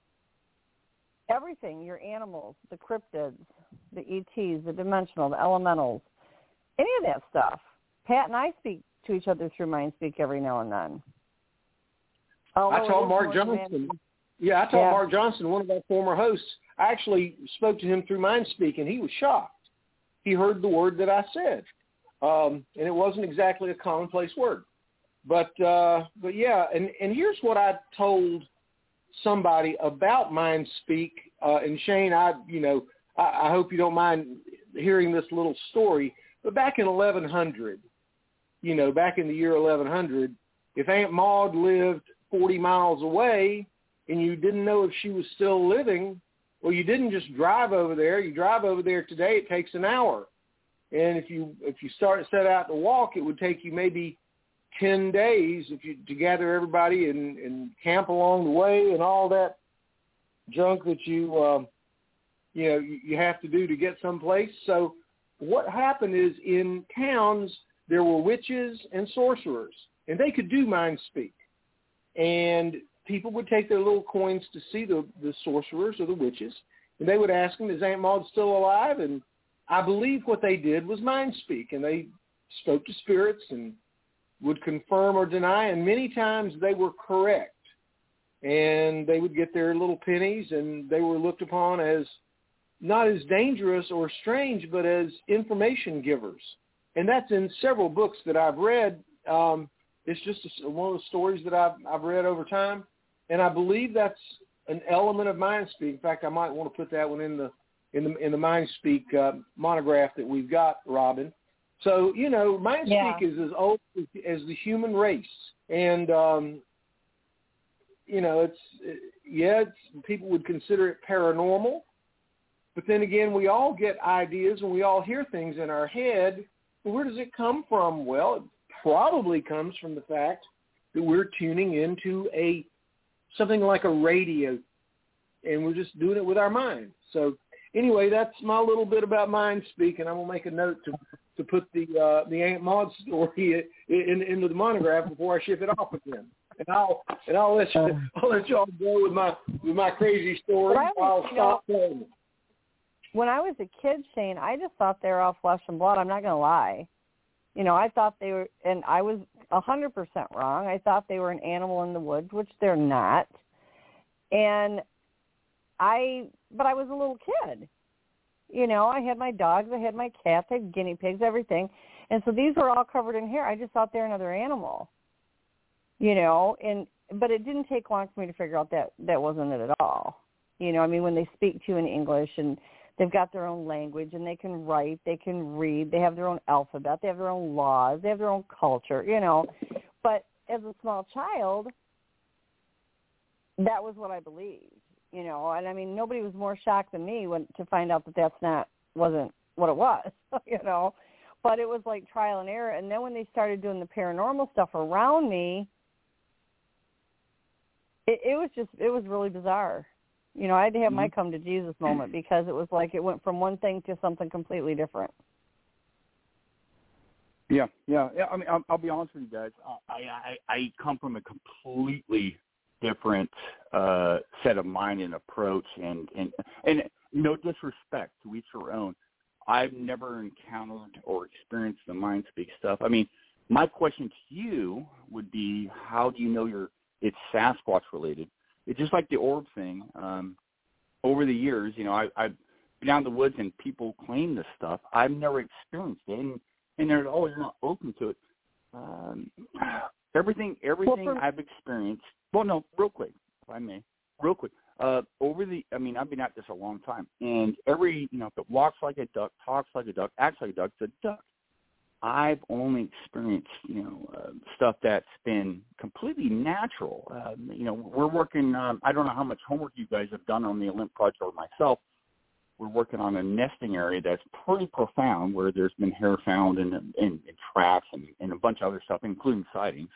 everything, your animals, the cryptids, the E Ts, the dimensional, the elementals, any of that stuff. Pat and I speak to each other through MindSpeak every now and then. Although I told Mark Johnson. Yeah, I told yeah. Mark Johnson, one of our former hosts, I actually spoke to him through MindSpeak, and he was shocked. He heard the word that I said, um, and it wasn't exactly a commonplace word. But, uh, but yeah, and, and here's what I told somebody about MindSpeak. Uh, and, Shane, I, you know, I, I hope you don't mind hearing this little story. But back in eleven hundred, you know, back in the year eleven hundred, if Aunt Maud lived forty miles away and you didn't know if she was still living, well, you didn't just drive over there. You drive over there today, it takes an hour. And if you if you start set out to walk, it would take you maybe ten days if you to gather everybody and, and camp along the way and all that junk that you um, you know you, you have to do to get someplace. So what happened is in towns there were witches and sorcerers, and they could do MindSpeak. And people would take their little coins to see the, the sorcerers or the witches, and they would ask them, is Aunt Maud still alive? And I believe what they did was MindSpeak, and they spoke to spirits and would confirm or deny, and many times they were correct. And they would get their little pennies, and they were looked upon as not as dangerous or strange, but as information givers. And that's in several books that I've read. Um, it's just a, one of the stories that I've, I've read over time. And I believe that's an element of MindSpeak. In fact, I might want to put that one in the in the in the MindSpeak uh, monograph that we've got, Robin. So, you know, MindSpeak yeah. is as old as, as the human race. And, um, you know, it's, it, yeah, it's, people would consider it paranormal. But then again, we all get ideas and we all hear things in our head. Where does it come from? Well, it probably comes from the fact that we're tuning into a something like a radio, and we're just doing it with our mind. So anyway, that's my little bit about MindSpeak, and I'm going to make a note to to put the uh, the Aunt Maud story in, in, into the monograph before I ship it off again. and I'll and I'll let you, I'll let y'all go with my with my crazy story. I'll stop playing. When I was a kid, Shane, I just thought they were all flesh and blood. I'm not going to lie. You know, I thought they were, and I was one hundred percent wrong. I thought they were an animal in the woods, which they're not. And I, but I was a little kid. You know, I had my dogs, I had my cats, I had guinea pigs, everything. And so these were all covered in hair. I just thought they were another animal. You know, and but it didn't take long for me to figure out that that wasn't it at all. You know, I mean, when they speak to you in English and they've got their own language and they can write, they can read, they have their own alphabet, they have their own laws, they have their own culture, you know. But as a small child, that was what I believed, you know. And, I mean, nobody was more shocked than me when to find out that that's not, wasn't what it was, you know. But it was like trial and error. And then when they started doing the paranormal stuff around me, it, it was just, it was really bizarre. You know, I had to have my come to Jesus moment because it was like it went from one thing to something completely different. Yeah, yeah, yeah. I mean, I'll, I'll be honest with you guys. I, I, I come from a completely different uh, set of mind and approach, and, and and no disrespect to each their own. I've never encountered or experienced the mind speak stuff. I mean, my question to you would be, how do you know you're it's Sasquatch related? It's just like the orb thing. Um, over the years, you know, I, I've been out in the woods and people claim this stuff. I've never experienced it, and, and they're always not open to it. Um, everything everything well, for- I've experienced, well, no, real quick, if I may, real quick. Uh, over the, I mean, I've been at this a long time, and every, you know, if it walks like a duck, talks like a duck, acts like a duck, it's a duck. I've only experienced, you know, uh, stuff that's been completely natural. Um, you know, we're working, um, I don't know how much homework you guys have done on the Olymp Project or myself. We're working on a nesting area that's pretty profound where there's been hair found and, and, and tracks and, and a bunch of other stuff, including sightings.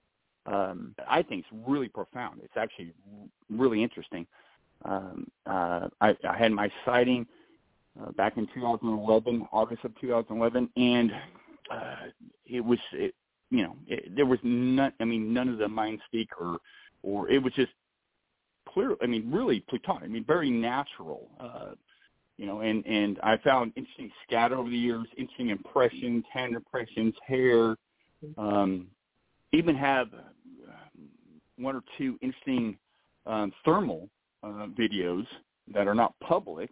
Um, I think it's really profound. It's actually really interesting. Um, uh, I, I had my sighting uh, back in two thousand eleven, August of two thousand eleven, and Uh, it was, it, you know, it, there was none, I mean, none of the mind speak or, or it was just clear, I mean, really platonic, I mean, very natural, uh, you know, and, and I found interesting scatter over the years, interesting impressions, hand impressions, hair, um, even have one or two interesting um, thermal uh, videos that are not public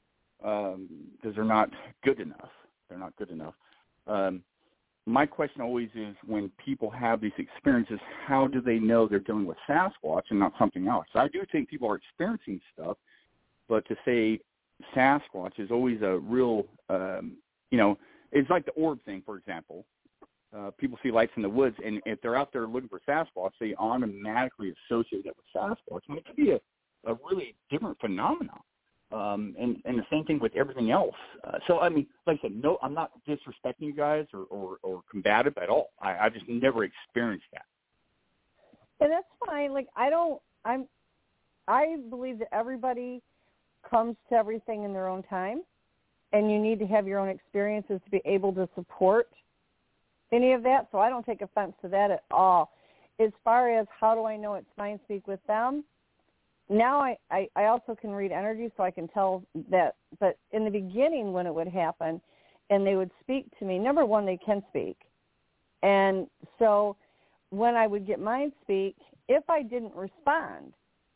um, because they're not good enough. They're not good enough. Um, my question always is, when people have these experiences, how do they know they're dealing with Sasquatch and not something else? So I do think people are experiencing stuff, but to say Sasquatch is always a real, um, you know, it's like the orb thing, for example. Uh, people see lights in the woods, and if they're out there looking for Sasquatch, they automatically associate that with Sasquatch. I mean, it could be a, a really different phenomenon. Um, and, and the same thing with everything else. Uh, so, I mean, like I said, no, I'm not disrespecting you guys or, or, or combative at all. I, I just never experienced that. And that's fine. Like, I don't, I'm, I believe that everybody comes to everything in their own time, and you need to have your own experiences to be able to support any of that. So I don't take offense to that at all. As far as how do I know it's mind speak with them, now I, I, I also can read energy, so I can tell that. But in the beginning, when it would happen and they would speak to me, number one, they can speak. And so when I would get mind speak, if I didn't respond,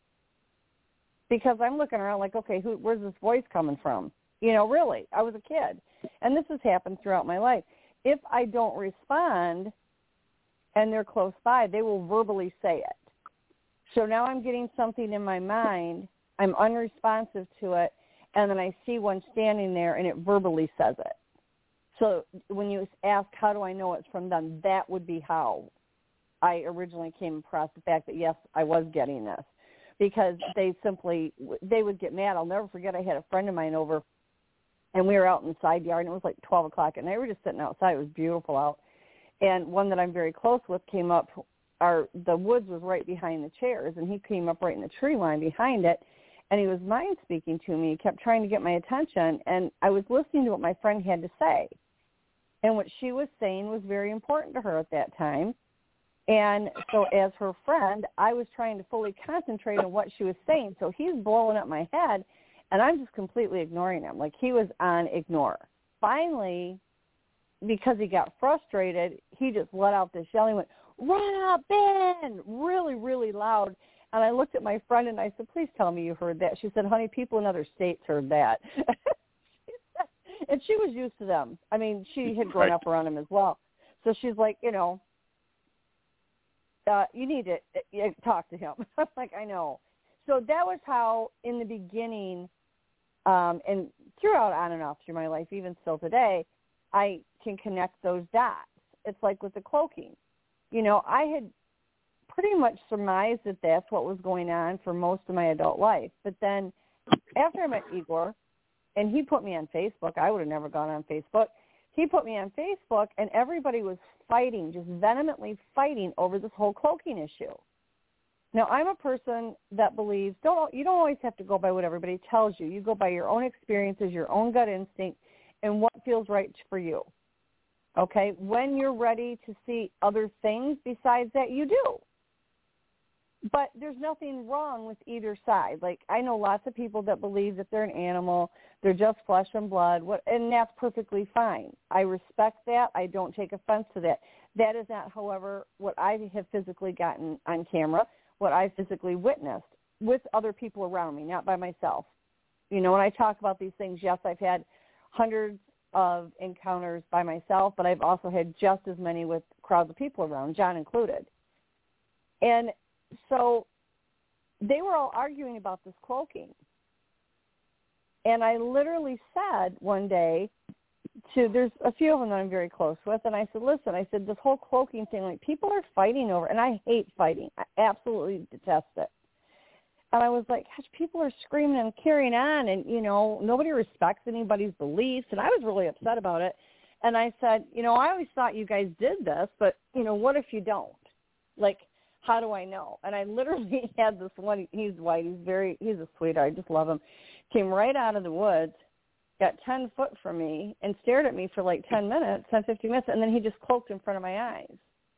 because I'm looking around like, okay, who, where's this voice coming from? You know, really, I was a kid. And this has happened throughout my life. If I don't respond and they're close by, they will verbally say it. So now I'm getting something in my mind, I'm unresponsive to it, and then I see one standing there and it verbally says it. So when you ask, how do I know it's from them, that would be how I originally came across the fact that, yes, I was getting this. Because they simply, they would get mad. I'll never forget, I had a friend of mine over, and we were out in the side yard, and it was like twelve o'clock, and they were just sitting outside. It was beautiful out. And one that I'm very close with came up. Our, the woods was right behind the chairs, and he came up right in the tree line behind it, and he was mind speaking to me. He kept trying to get my attention, and I was listening to what my friend had to say. And what she was saying was very important to her at that time. And so as her friend, I was trying to fully concentrate on what she was saying. So he's blowing up my head, and I'm just completely ignoring him. Like he was on ignore. Finally, because he got frustrated, he just let out this yelling, went, "Run up, Ben!" really, really loud. And I looked at my friend and I said, "Please tell me you heard that." She said, "Honey, people in other states heard that." And she was used to them. I mean, she had grown right. up around him as well. So she's like, you know, Uh, you need to uh, talk to him. I'm like, I know. So that was how, in the beginning, um, and throughout on and off through my life, even still today, I can connect those dots. It's like with the cloaking. You know, I had pretty much surmised that that's what was going on for most of my adult life. But then after I met Igor, and he put me on Facebook, I would have never gone on Facebook. He put me on Facebook, and everybody was fighting, just vehemently fighting over this whole cloaking issue. Now, I'm a person that believes don't you don't always have to go by what everybody tells you. You go by your own experiences, your own gut instinct, and what feels right for you. Okay? When you're ready to see other things besides that, you do. But there's nothing wrong with either side. Like, I know lots of people that believe that they're an animal, they're just flesh and blood, what, and that's perfectly fine. I respect that. I don't take offense to that. That is not, however, what I have physically gotten on camera, what I physically witnessed with other people around me, not by myself. You know, when I talk about these things, yes, I've had hundreds of encounters by myself, but I've also had just as many with crowds of people around, John included. And so they were all arguing about this cloaking. And I literally said one day to, there's a few of them that I'm very close with, and I said, listen, I said, this whole cloaking thing, like, people are fighting over, and I hate fighting. I absolutely detest it. And I was like, gosh, people are screaming and carrying on, and, you know, nobody respects anybody's beliefs, and I was really upset about it. And I said, you know, I always thought you guys did this, but, you know, what if you don't? Like, how do I know? And I literally had this one, he's white, he's very, he's a sweetheart, I just love him, came right out of the woods, got ten foot from me, and stared at me for like ten minutes, ten, fifteen minutes, and then he just cloaked in front of my eyes.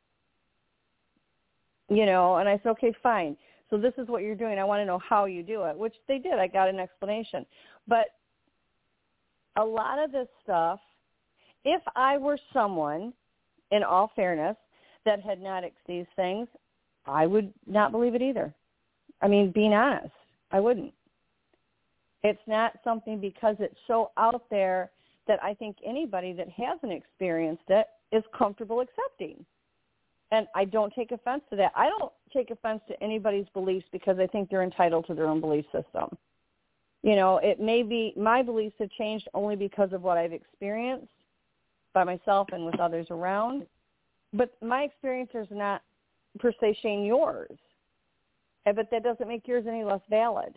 You know, and I said, okay, fine. So this is what you're doing. I want to know how you do it, which they did. I got an explanation. But a lot of this stuff, if I were someone, in all fairness, that had not experienced these things, I would not believe it either. I mean, being honest, I wouldn't. It's not something, because it's so out there, that I think anybody that hasn't experienced it is comfortable accepting. And I don't take offense to that. I don't take offense to anybody's beliefs because I think they're entitled to their own belief system. You know, it may be, my beliefs have changed only because of what I've experienced by myself and with others around. But my experience is not per se shame yours, but that doesn't make yours any less valid.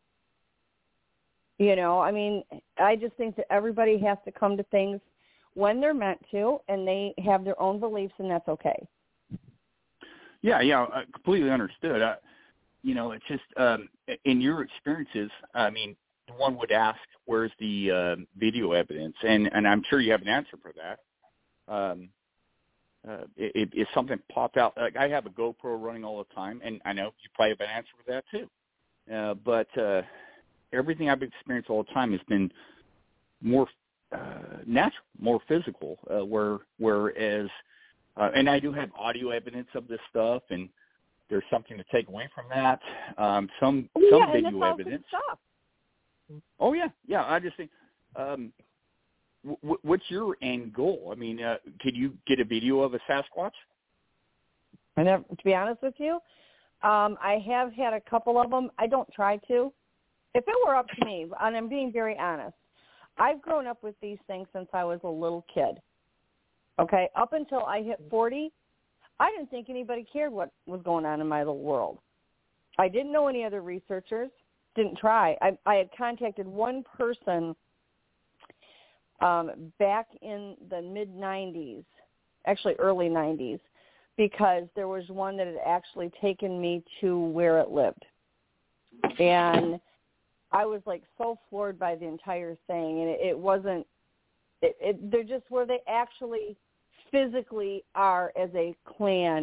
You know, I mean, I just think that everybody has to come to things when they're meant to, and they have their own beliefs, and that's okay. Yeah, yeah, I completely understood. I, you know, it's just um, in your experiences, I mean, one would ask, where's the uh, video evidence? And, and I'm sure you have an answer for that. Um, uh, if, if something popped out, like I have a GoPro running all the time, and I know you probably have an answer for that too. Uh, but uh, everything I've experienced all the time has been more uh, natural, more physical, uh, where, whereas, uh, and I do have audio evidence of this stuff, and there's something to take away from that. Um, some yeah, some and video that's all evidence. good stuff. Oh yeah, yeah. I just think, um, w- what's your end goal? I mean, uh, could you get a video of a Sasquatch? I never, to be honest with you, um, I have had a couple of them. I don't try to. If it were up to me, and I'm being very honest, I've grown up with these things since I was a little kid. Okay, up until I hit forty, I didn't think anybody cared what was going on in my little world. I didn't know any other researchers, didn't try. I, I had contacted one person um, back in the mid nineties, actually early nineties, because there was one that had actually taken me to where it lived. And I was like so floored by the entire thing, and it, it wasn't, it, it, they're just where they actually physically are as a clan,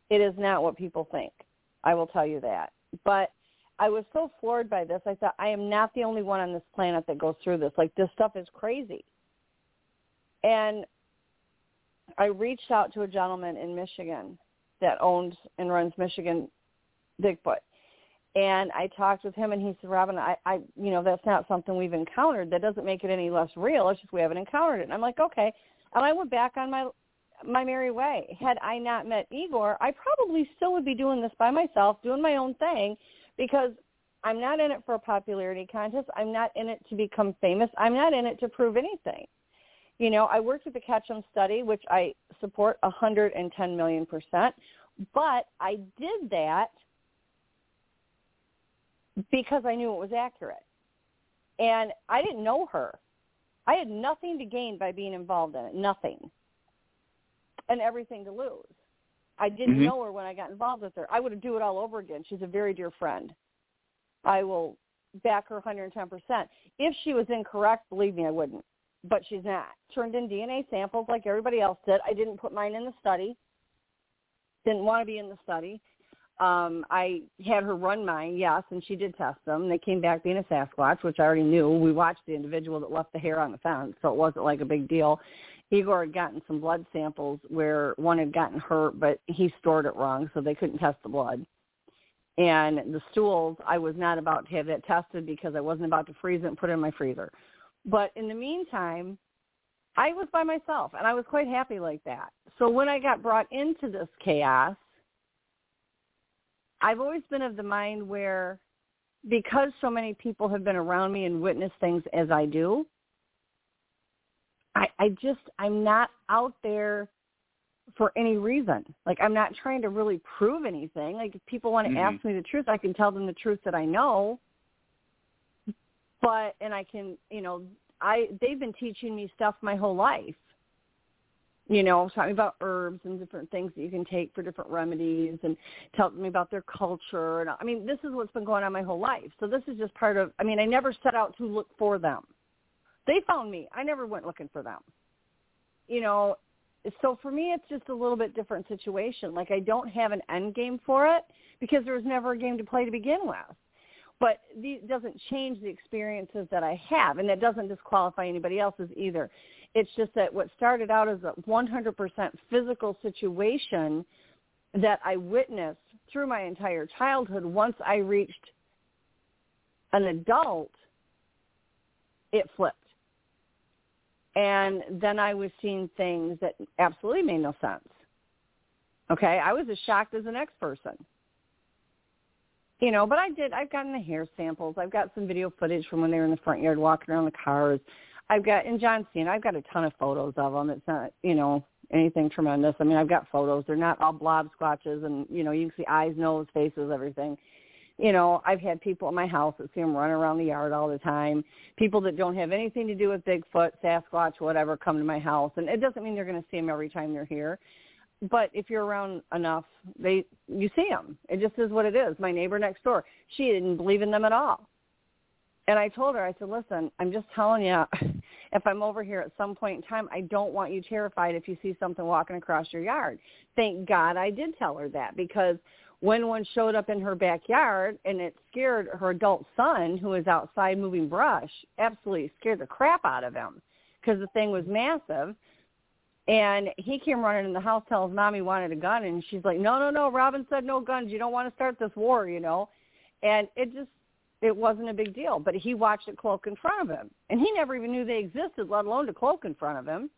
It is not what people think. I will tell you that. But I was so floored by this. I thought, I am not the only one on this planet that goes through this. Like, this stuff is crazy. And I reached out to a gentleman in Michigan that owns and runs Michigan Bigfoot. And I talked with him, and he said, Robin, I, I, you know, that's not something we've encountered. That doesn't make it any less real. It's just we haven't encountered it. And I'm like, okay. And I went back on my my merry way. Had I not met Igor, I probably still would be doing this by myself, doing my own thing, because I'm not in it for a popularity contest. I'm not in it to become famous. I'm not in it to prove anything. You know, I worked at the Ketchum study, which I support one hundred ten million percent, but I did that because I knew it was accurate. And I didn't know her. I had nothing to gain by being involved in it, nothing, and everything to lose. I didn't mm-hmm. know her when I got involved with her. I would do it all over again. She's a very dear friend. I will back her one hundred ten percent. If she was incorrect, believe me, I wouldn't. But she's not. Turned in D N A samples like everybody else did. I didn't put mine in the study. Didn't want to be in the study. Um, I had her run mine, yes, and she did test them. They came back being a Sasquatch, which I already knew. We watched the individual that left the hair on the fence, so it wasn't like a big deal. Igor had gotten some blood samples where one had gotten hurt, but he stored it wrong, so they couldn't test the blood. And the stools, I was not about to have that tested because I wasn't about to freeze it and put it in my freezer. But in the meantime, I was by myself, and I was quite happy like that. So when I got brought into this chaos, I've always been of the mind where, because so many people have been around me and witnessed things as I do, I, I just, I'm not out there for any reason. Like, I'm not trying to really prove anything. Like, if people want to mm-hmm. ask me the truth, I can tell them the truth that I know. But, and I can, you know, I, they've been teaching me stuff my whole life. You know, talking about herbs and different things that you can take for different remedies, and telling me about their culture. And I mean, this is what's been going on my whole life. So this is just part of, I mean, I never set out to look for them. They found me. I never went looking for them. You know, so for me, it's just a little bit different situation. Like, I don't have an end game for it because there was never a game to play to begin with. But it doesn't change the experiences that I have, and that doesn't disqualify anybody else's either. It's just that what started out as a one hundred percent physical situation that I witnessed through my entire childhood, once I reached an adult, it flipped. And then I was seeing things that absolutely made no sense. Okay, I was as shocked as the next person. You know, but I did, I've gotten the hair samples. I've got some video footage from when they were in the front yard walking around the cars. I've got, in John Cena, I've got a ton of photos of them. It's not, you know, anything tremendous. I mean, I've got photos. They're not all blob squatches, and, you know, you can see eyes, nose, faces, everything. You know, I've had people in my house that see them running around the yard all the time. People that don't have anything to do with Bigfoot, Sasquatch, whatever, come to my house. And it doesn't mean they're going to see them every time they're here. But if you're around enough, they you see them. It just is what it is. My neighbor next door, she didn't believe in them at all. And I told her, I said, listen, I'm just telling you, if I'm over here at some point in time, I don't want you terrified if you see something walking across your yard. Thank God I did tell her that, because when one showed up in her backyard and it scared her adult son, who was outside moving brush, absolutely scared the crap out of him because the thing was massive. And he came running in the house, tells Mom he wanted a gun, and she's like, no, no, no, Robin said no guns. You don't want to start this war, you know. And it just, it wasn't a big deal. But he watched it cloak in front of him. And he never even knew they existed, let alone to cloak in front of him.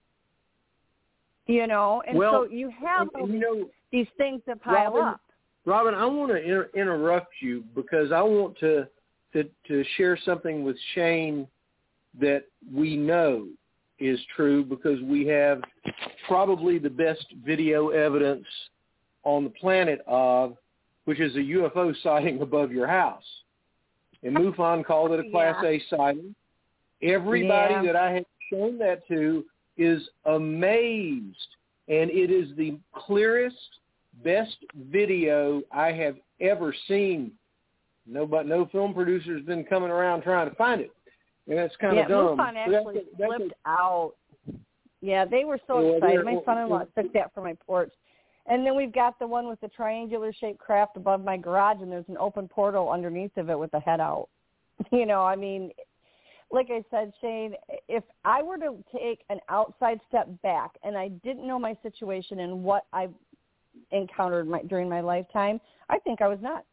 You know, and well, so you have you know, these things that pile Robin, up. Robin, I want to inter- interrupt you because I want to, to to share something with Shane that we know is true, because we have probably the best video evidence on the planet of, which is a U F O sighting above your house. And MUFON called it a Class yeah. A sighting. Everybody yeah. that I have shown that to is amazed, and it is the clearest, best video I have ever seen. No, but no film producer's been coming around trying to find it. And that's kind yeah, of dumb. MUFON actually that's, that's flipped a, out. Yeah, they were so yeah, excited. My son-in-law took that from my porch. And then we've got the one with the triangular-shaped craft above my garage, and there's an open portal underneath of it with a head out. You know, I mean, like I said, Shane, if I were to take an outside step back and I didn't know my situation and what I encountered my, during my lifetime, I think I was nuts.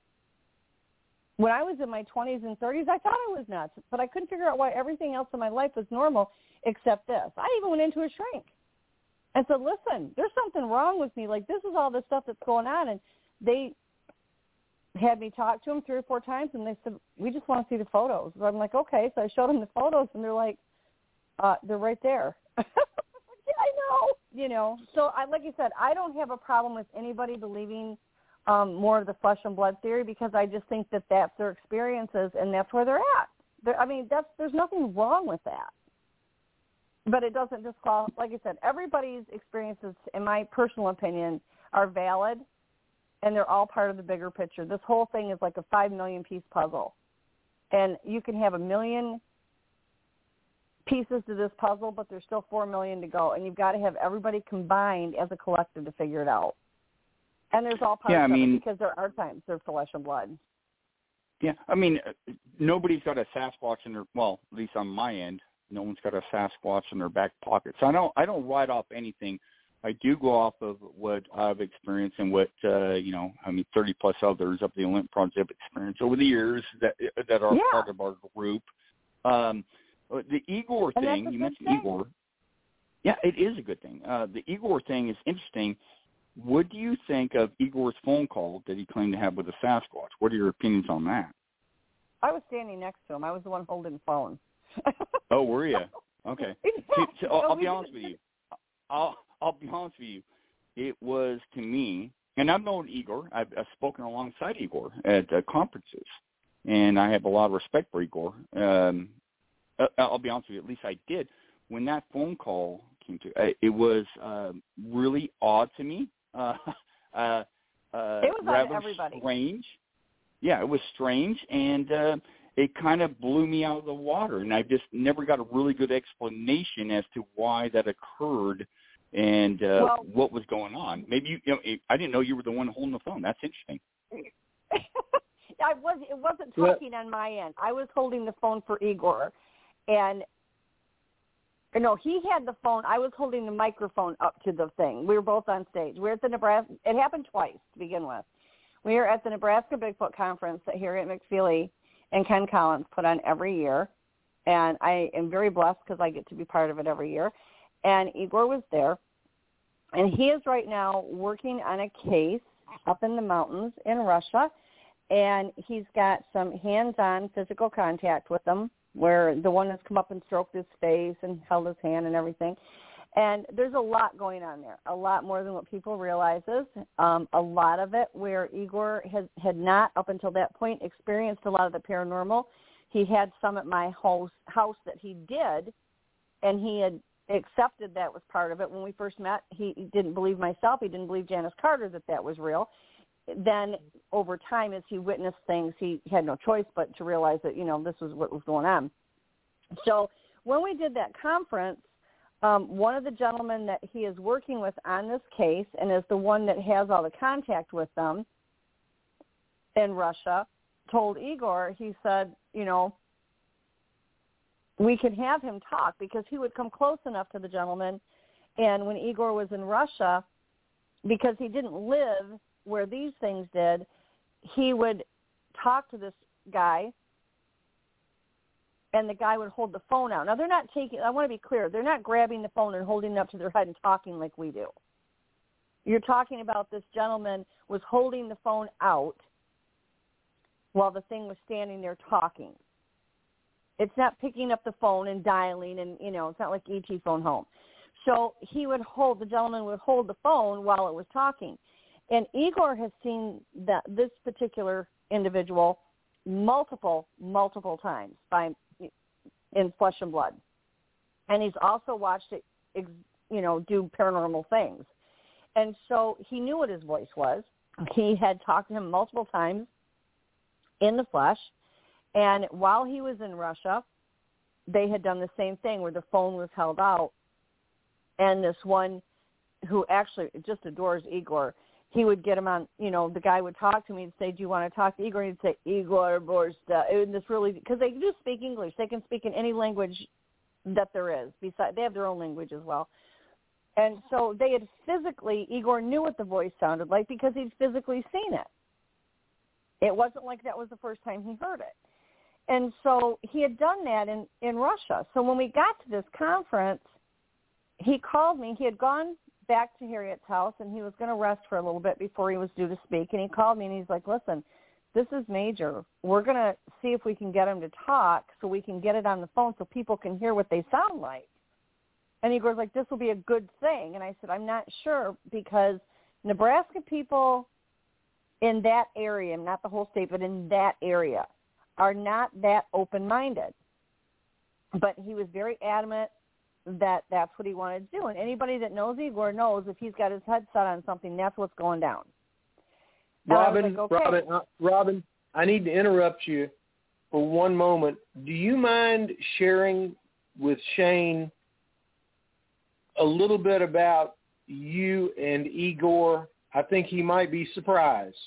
When I was in my twenties and thirties, I thought I was nuts, but I couldn't figure out why everything else in my life was normal except this. I even went into a shrink and said, listen, there's something wrong with me. Like, this is all the stuff that's going on. And they had me talk to them three or four times, and they said, we just want to see the photos. So I'm like, okay. So I showed them the photos, and they're like, uh, they're right there. Yeah, I know. You know, so I, like I said, I don't have a problem with anybody believing um, more of the flesh and blood theory, because I just think that that's their experiences, and that's where they're at. They're, I mean, that's there's nothing wrong with that. But it doesn't disqualify. Like I said, everybody's experiences, in my personal opinion, are valid, and they're all part of the bigger picture. This whole thing is like a five million piece puzzle, and you can have a million pieces to this puzzle, but there's still four million to go, and you've got to have everybody combined as a collective to figure it out. And there's all parts yeah, I mean, of it, because there are times they're flesh and blood. Yeah, I mean, nobody's got a Sasquatch in their, well, at least on my end, no one's got a Sasquatch in their back pocket. So I don't, I don't write off anything. I do go off of what I've experienced and what, uh, you know, I mean, thirty plus others of the Olymp Project have experienced over the years that that are yeah. part of our group. Um, the Igor and thing, you mentioned thing. Igor. Yeah, it is a good thing. Uh, the Igor thing is interesting. What do you think of Igor's phone call that he claimed to have with the Sasquatch? What are your opinions on that? I was standing next to him. I was the one holding the phone. Oh, were you? Okay. So, so I'll, I'll be we honest with you. I'll I'll be honest with you. It was, to me, and I've known Igor. I've, I've spoken alongside Igor at uh, conferences, and I have a lot of respect for Igor. Um, I'll be honest with you. At least I did. When that phone call came to, it was uh, really odd to me. Uh, uh, uh, it was rather on everybody. strange. Yeah, it was strange, and uh, it kind of blew me out of the water, and I just never got a really good explanation as to why that occurred and uh, well, what was going on. Maybe you, you know, I didn't know you were the one holding the phone. That's interesting. I was. It wasn't talking yeah. on my end. I was holding the phone for Igor, and no, he had the phone. I was holding the microphone up to the thing. We were both on stage. We were at the Nebraska. It happened twice to begin with. We were at the Nebraska Bigfoot Conference that Harriet McFeely and Ken Collins put on every year, and I am very blessed because I get to be part of it every year. And Igor was there, and he is right now working on a case up in the mountains in Russia, and he's got some hands-on physical contact with them, where the one has come up and stroked his face and held his hand and everything. And there's a lot going on there, a lot more than what people realizes. Um, a lot of it where Igor has, had not, up until that point, experienced a lot of the paranormal. He had some at my house, house that he did, and he had accepted that was part of it. When we first met, he didn't believe myself. He didn't believe Janice Carter that that was real. Then over time, as he witnessed things, he had no choice but to realize that, you know, this was what was going on. So when we did that conference, um, one of the gentlemen that he is working with on this case and is the one that has all the contact with them in Russia told Igor, he said, you know, we could have him talk, because he would come close enough to the gentleman. And when Igor was in Russia, because he didn't live where these things did, he would talk to this guy, and the guy would hold the phone out. Now, they're not taking, I want to be clear, they're not grabbing the phone and holding it up to their head and talking like we do. You're talking about this gentleman was holding the phone out while the thing was standing there talking. It's not picking up the phone and dialing, and, you know, it's not like E T phone home. So he would hold, the gentleman would hold the phone while it was talking. And Igor has seen that this particular individual multiple, multiple times by in flesh and blood. And he's also watched it, you know, do paranormal things. And so he knew what his voice was. He had talked to him multiple times in the flesh. And while he was in Russia, they had done the same thing where the phone was held out, and this one who actually just adores Igor, he would get him on, you know, the guy would talk to me and say, do you want to talk to Igor? And he'd say, Igor Borsta. And this really, because they do speak English. They can speak in any language that there is. Besides, they have their own language as well. And so they had physically, Igor knew what the voice sounded like because he'd physically seen it. It wasn't like that was the first time he heard it. And so he had done that in, in Russia. So when we got to this conference, he called me. He had gone back to Harriet's house, and he was going to rest for a little bit before he was due to speak. And he called me, and he's like, listen, this is major. We're going to see if we can get him to talk so we can get it on the phone so people can hear what they sound like. And he goes like, this will be a good thing. And I said, I'm not sure, because Nebraska people in that area, not the whole state, but in that area, are not that open-minded. But he was very adamant that that's what he wanted to do. And anybody that knows Igor knows if he's got his head set on something, that's what's going down. And Robin, like, okay. Robin, uh, Robin, I need to interrupt you for one moment. Do you mind sharing with Shane a little bit about you and Igor? I think he might be surprised.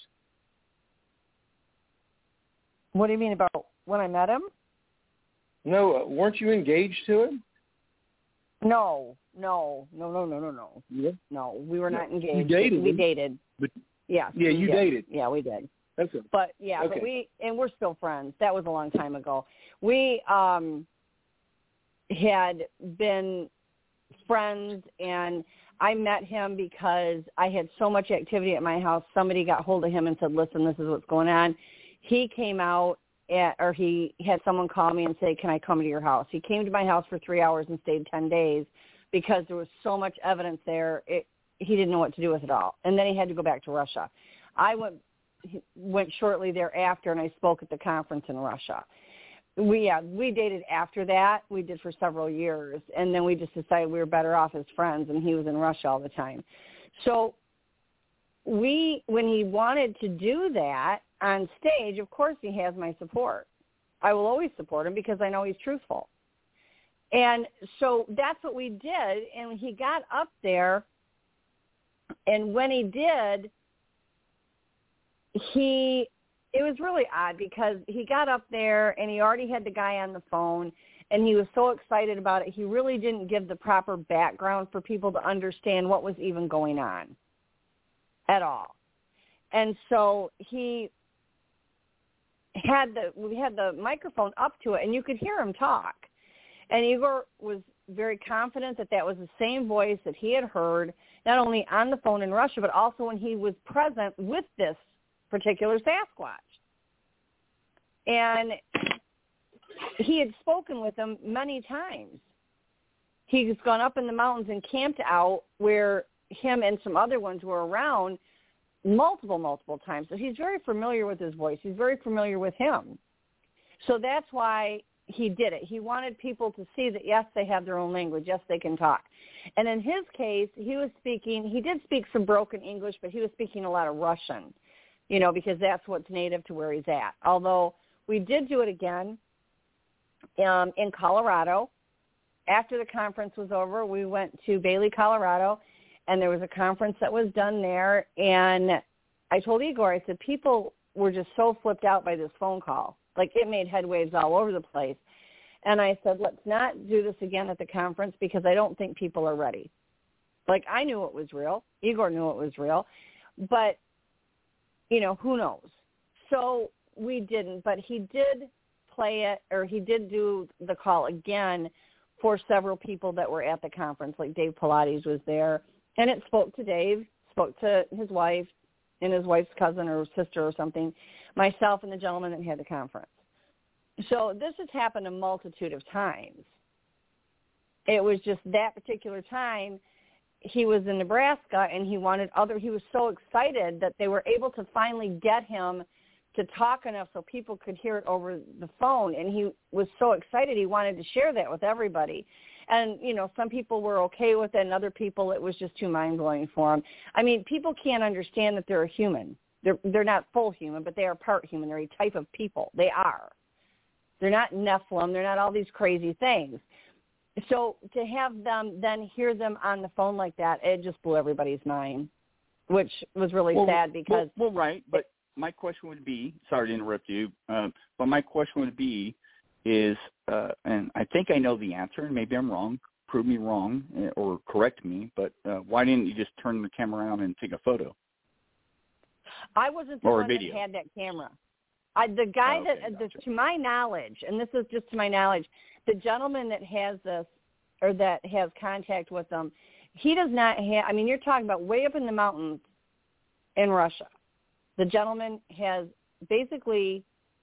What do you mean about when I met him? No, uh, weren't you engaged to him? No, no, no, no, no, no, no. Yeah. No, we were not engaged. You dated We him. dated. But, yeah. Yeah, you did. dated. Yeah, we did. Okay. But yeah, okay. but we and we're still friends. That was a long time ago. We um had been friends, and I met him because I had so much activity at my house. Somebody got hold of him and said, listen, this is what's going on. He came out, at, or he had someone call me and say, can I come to your house? He came to my house for three hours and stayed ten days because there was so much evidence there. It, he didn't know what to do with it all. And then he had to go back to Russia. I went went shortly thereafter, and I spoke at the conference in Russia. We yeah, we dated after that. We did for several years, and then we just decided we were better off as friends, and he was in Russia all the time. So we, when he wanted to do that on stage, of course he has my support. I will always support him because I know he's truthful. And so that's what we did, and he got up there, and when he did, he, it was really odd because he got up there and he already had the guy on the phone, and he was so excited about it, he really didn't give the proper background for people to understand what was even going on at all. And so he had the, we had the microphone up to it, and you could hear him talk. And Igor was very confident that that was the same voice that he had heard, not only on the phone in Russia, but also when he was present with this particular Sasquatch. And he had spoken with him many times. He's gone up in the mountains and camped out where him and some other ones were around multiple, multiple times. So he's very familiar with his voice. He's very familiar with him. So that's why he did it. He wanted people to see that, yes, they have their own language. Yes, they can talk. And in his case, he was speaking, he did speak some broken English, but he was speaking a lot of Russian, you know, because that's what's native to where he's at. Although we did do it again um, in Colorado. After the conference was over, we went to Bailey, Colorado, and there was a conference that was done there. And I told Igor, I said, people were just so flipped out by this phone call. Like, it made headwaves all over the place. And I said, let's not do this again at the conference because I don't think people are ready. Like, I knew it was real. Igor knew it was real. But, you know, who knows? So we didn't. But he did play it, or he did do the call again for several people that were at the conference. Like Dave Pilates was there. And it spoke to Dave, spoke to his wife and his wife's cousin or sister or something, myself and the gentleman that had the conference. So this has happened a multitude of times. It was just that particular time he was in Nebraska, and he wanted other, he was so excited that they were able to finally get him to talk enough so people could hear it over the phone. And he was so excited he wanted to share that with everybody. And, you know, some people were okay with it, and other people it was just too mind-blowing for them. I mean, people can't understand that they're a human. They're, they're not full human, but they are part human. They're a type of people. They are. They're not Nephilim. They're not all these crazy things. So to have them then hear them on the phone like that, it just blew everybody's mind, which was really well, sad because. Well, well, right, but my question would be, sorry to interrupt you, uh, but my question would be is, uh, and I think I know the answer, and maybe I'm wrong, prove me wrong or correct me, but uh, why didn't you just turn the camera around and take a photo? I wasn't the or one a video. that had that camera. I, the guy oh, okay, that, gotcha. the, to my knowledge, and this is just to my knowledge, the gentleman that has this or that has contact with them, he does not have, I mean, you're talking about way up in the mountains in Russia. The gentleman has basically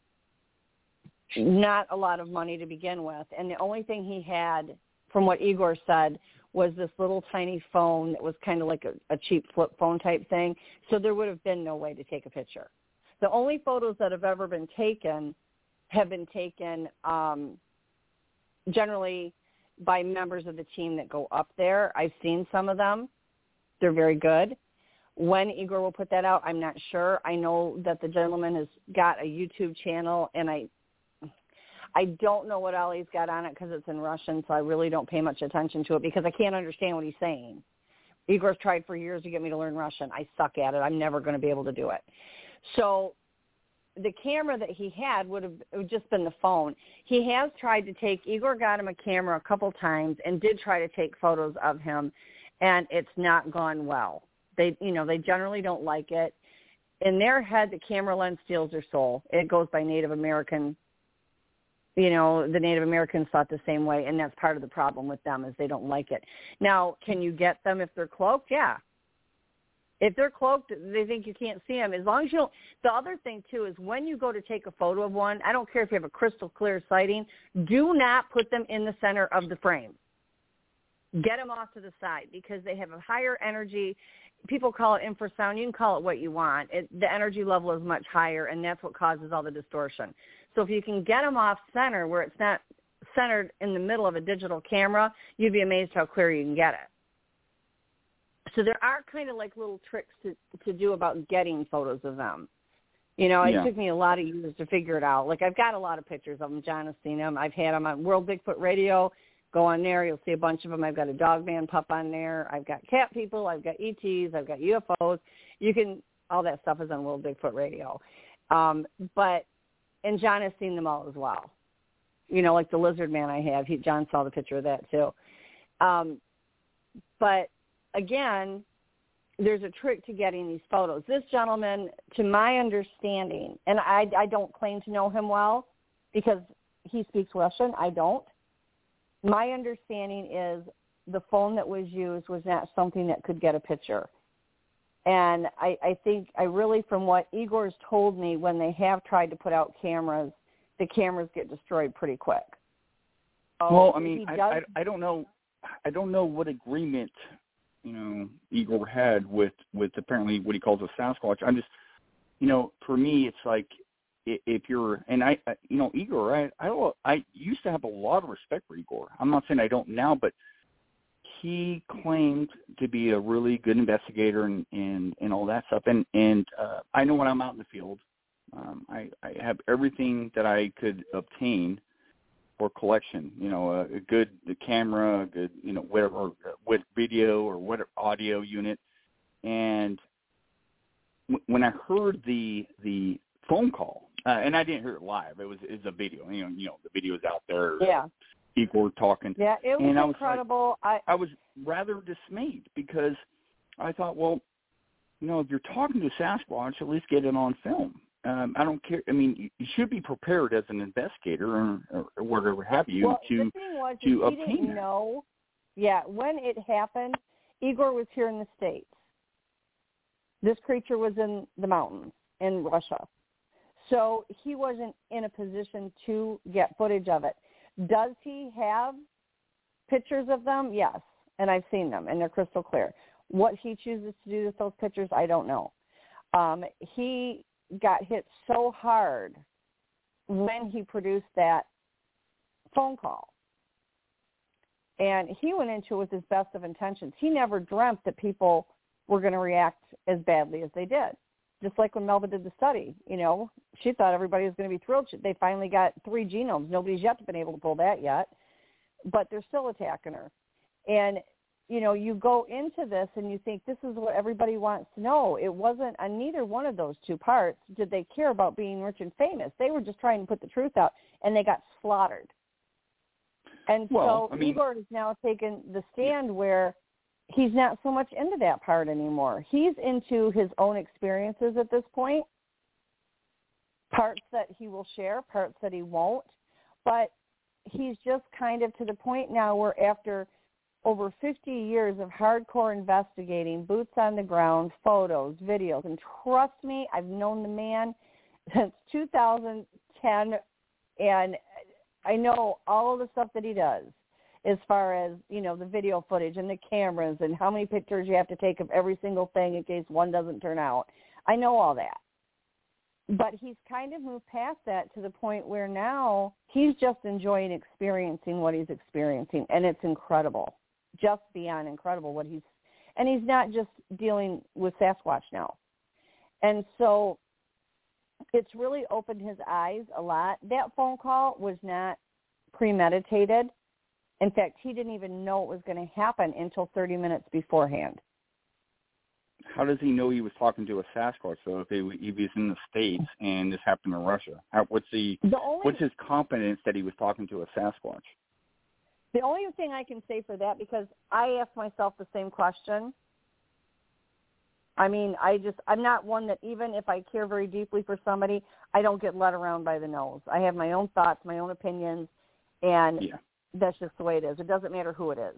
not a lot of money to begin with, and the only thing he had, from what Igor said, was this little tiny phone that was kind of like a, a cheap flip phone type thing, so there would have been no way to take a picture. The only photos that have ever been taken have been taken um, generally by members of the team that go up there. I've seen some of them. They're very good. When Igor will put that out, I'm not sure. I know that the gentleman has got a YouTube channel, and I I don't know what all he's got on it because it's in Russian, so I really don't pay much attention to it because I can't understand what he's saying. Igor's tried for years to get me to learn Russian. I suck at it. I'm never going to be able to do it. So the camera that he had would have, it would just been the phone. He has tried to take, Igor got him a camera a couple times and did try to take photos of him, and it's not gone well. They, you know, they generally don't like it. In their head, the camera lens steals their soul. It goes by Native American. You know, the Native Americans thought the same way, and that's part of the problem with them is they don't like it. Now, can you get them if they're cloaked? Yeah. If they're cloaked, they think you can't see them. As long as you don't. The other thing, too, is when you go to take a photo of one, I don't care if you have a crystal clear sighting, do not put them in the center of the frame. Get them off to the side because they have a higher energy. People call it infrasound. You can call it what you want. It, the energy level is much higher, and that's what causes all the distortion. So if you can get them off center where it's not centered in the middle of a digital camera, you'd be amazed how clear you can get it. So there are kind of like little tricks to, to do about getting photos of them. You know, it yeah. took me a lot of years to figure it out. Like I've got a lot of pictures of them. John has seen them. I've had them on World Bigfoot Radio. Go on there. You'll see a bunch of them. I've got a dog man pup on there. I've got cat people. I've got E Ts. I've got U F Os. You can, all that stuff is on World Bigfoot Radio. Um, but, and John has seen them all as well. You know, like the lizard man I have. He, John saw the picture of that too. Um, but again, there's a trick to getting these photos. This gentleman, to my understanding, and I, I don't claim to know him well because he speaks Russian. I don't. My understanding is the phone that was used was not something that could get a picture. And I, I think I really, from what Igor's told me, when they have tried to put out cameras, the cameras get destroyed pretty quick. So well, I mean, does, I, I, I don't know. I don't know what agreement, you know, Igor had with, with apparently what he calls a Sasquatch. I'm just, you know, for me, it's like if you're, and I, you know, Igor, I, I, I used to have a lot of respect for Igor. I'm not saying I don't now, but he claimed to be a really good investigator and, and, and all that stuff. And, and uh, I know when I'm out in the field, um, I, I have everything that I could obtain for collection, you know, a, a good the camera, a good, you know, whatever, with video or whatever audio unit. And w- when I heard the the phone call, uh, and I didn't hear it live, it was it was a video. You know, you know, the video is out there. Yeah. Igor talking. Yeah, it was and incredible. I was, like, I I was rather dismayed because I thought, well, you know, if you're talking to Sasquatch, at least get it on film. Um, I don't care. I mean, you should be prepared as an investigator or, or whatever have you well, to the thing was, to he obtain didn't that. know. Yeah, when it happened, Igor was here in the States. This creature was in the mountains in Russia. So he wasn't in a position to get footage of it. Does he have pictures of them? Yes, and I've seen them, and they're crystal clear. What he chooses to do with those pictures, I don't know. Um, he got hit so hard when he produced that phone call. And he went into it with his best of intentions. He never dreamt that people were going to react as badly as they did. Just like when Melba did the study, you know, she thought everybody was going to be thrilled. They finally got three genomes. Nobody's yet been able to pull that yet. but they're still attacking her. And, you know, you go into this and you think this is what everybody wants to know. It wasn't on neither one of those two parts did they care about being rich and famous. They were just trying to put the truth out, and they got slaughtered. And well, so I mean, Igor has now taken the stand where he's not so much into that part anymore. He's into his own experiences at this point, parts that he will share, parts that he won't. But he's just kind of to the point now where after over fifty years of hardcore investigating, boots on the ground, photos, videos, and trust me, I've known the man since two thousand ten, and I know all of the stuff that he does as far as, you know, the video footage and the cameras and how many pictures you have to take of every single thing in case one doesn't turn out. I know all that. But he's kind of moved past that to the point where now he's just enjoying experiencing what he's experiencing, and it's incredible, just beyond incredible what he's – and he's not just dealing with Sasquatch now. And so it's really opened his eyes a lot. That phone call was not premeditated. In fact, he didn't even know it was going to happen until thirty minutes beforehand. How does he know he was talking to a Sasquatch, though, if he, if he's in the States and this happened in Russia? How, what's, the, the only, what's his confidence that he was talking to a Sasquatch? The only thing I can say for that, because I asked myself the same question. I mean, I just, I'm not one that even if I care very deeply for somebody, I don't get led around by the nose. I have my own thoughts, my own opinions, and yeah. that's just the way it is. It doesn't matter who it is.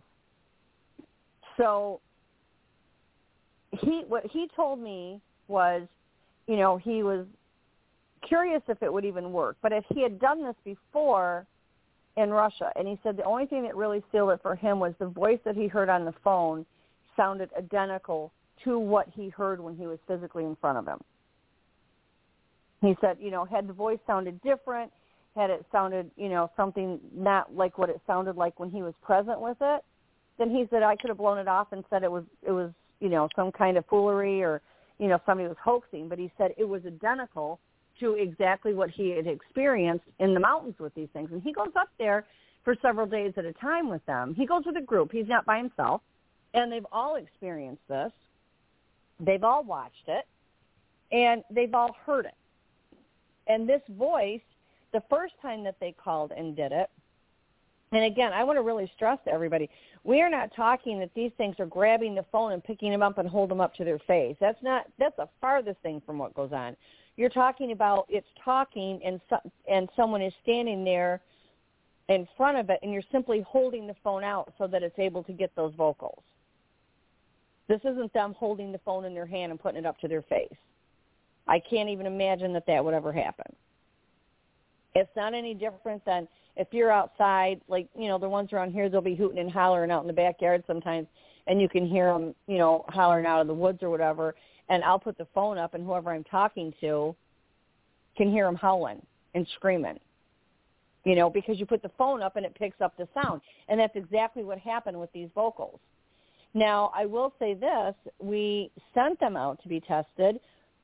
So he, what he told me was, you know, he was curious if it would even work. But if he had done this before in Russia, and he said the only thing that really sealed it for him was the voice that he heard on the phone sounded identical to what he heard when he was physically in front of him. He said, you know, had the voice sounded different, had it sounded, you know, something not like what it sounded like when he was present with it, then he said I could have blown it off and said it was, it was, you know, some kind of foolery or, you know, somebody was hoaxing. But he said it was identical to exactly what he had experienced in the mountains with these things. And he goes up there for several days at a time with them. He goes with a group. He's not by himself. And they've all experienced this. They've all watched it. And they've all heard it. And this voice, the first time that they called and did it, and again, I want to really stress to everybody, we are not talking that these things are grabbing the phone and picking them up and hold them up to their face. That's not, that's the farthest thing from what goes on. You're talking about it's talking and so, and someone is standing there in front of it, and you're simply holding the phone out so that it's able to get those vocals. This isn't them holding the phone in their hand and putting it up to their face. I can't even imagine that that would ever happen. It's not any different than if you're outside, like, you know, the ones around here, they'll be hooting and hollering out in the backyard sometimes, and you can hear them, you know, hollering out of the woods or whatever, and I'll put the phone up, and whoever I'm talking to can hear them howling and screaming, you know, because you put the phone up and it picks up the sound, and that's exactly what happened with these vocals. Now, I will say this. We sent them out to be tested.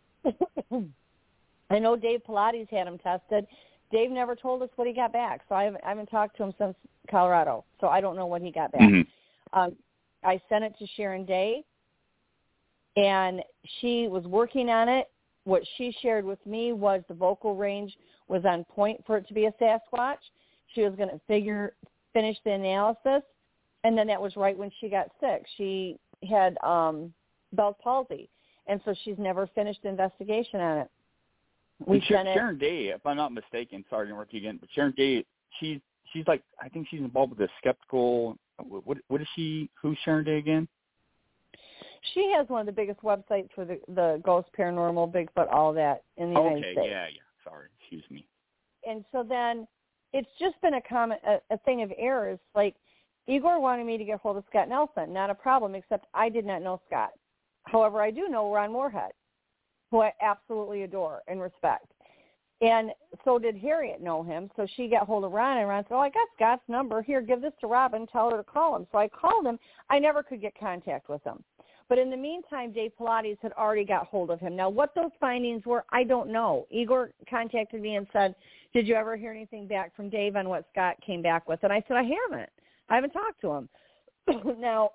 I know Dave Pilates had them tested. Dave never told us what he got back, so I haven't, I haven't talked to him since Colorado, so I don't know what he got back. Mm-hmm. Um, I sent it to Sharon Day, and she was working on it. What she shared with me was the vocal range was on point for it to be a Sasquatch. She was going to figure finish the analysis, and then that was right when she got sick. She had um, Bell's palsy, and so she's never finished the investigation on it. We and Sharon, Sharon Day, if I'm not mistaken, sorry to interrupt you again, but Sharon Day, she's she's like, I think she's involved with the skeptical. What what is she? Who's Sharon Day again? She has one of the biggest websites for the the ghost, paranormal, Bigfoot, all that in the okay, United States. Okay, yeah, yeah. Sorry, excuse me. And so then it's just been a common a, a thing of errors. Like Igor wanted me to get hold of Scott Nelson, not a problem, except I did not know Scott. However, I do know Ron Moorhead, who I absolutely adore and respect. And so did Harriet know him. So she got hold of Ron, and Ron said, oh, I got Scott's number. Here, give this to Robin. Tell her to call him. So I called him. I never could get contact with him. But in the meantime, Dave Pilates had already got hold of him. Now, what those findings were, I don't know. Igor contacted me and said, did you ever hear anything back from Dave on what Scott came back with? And I said, I haven't. I haven't talked to him. Now,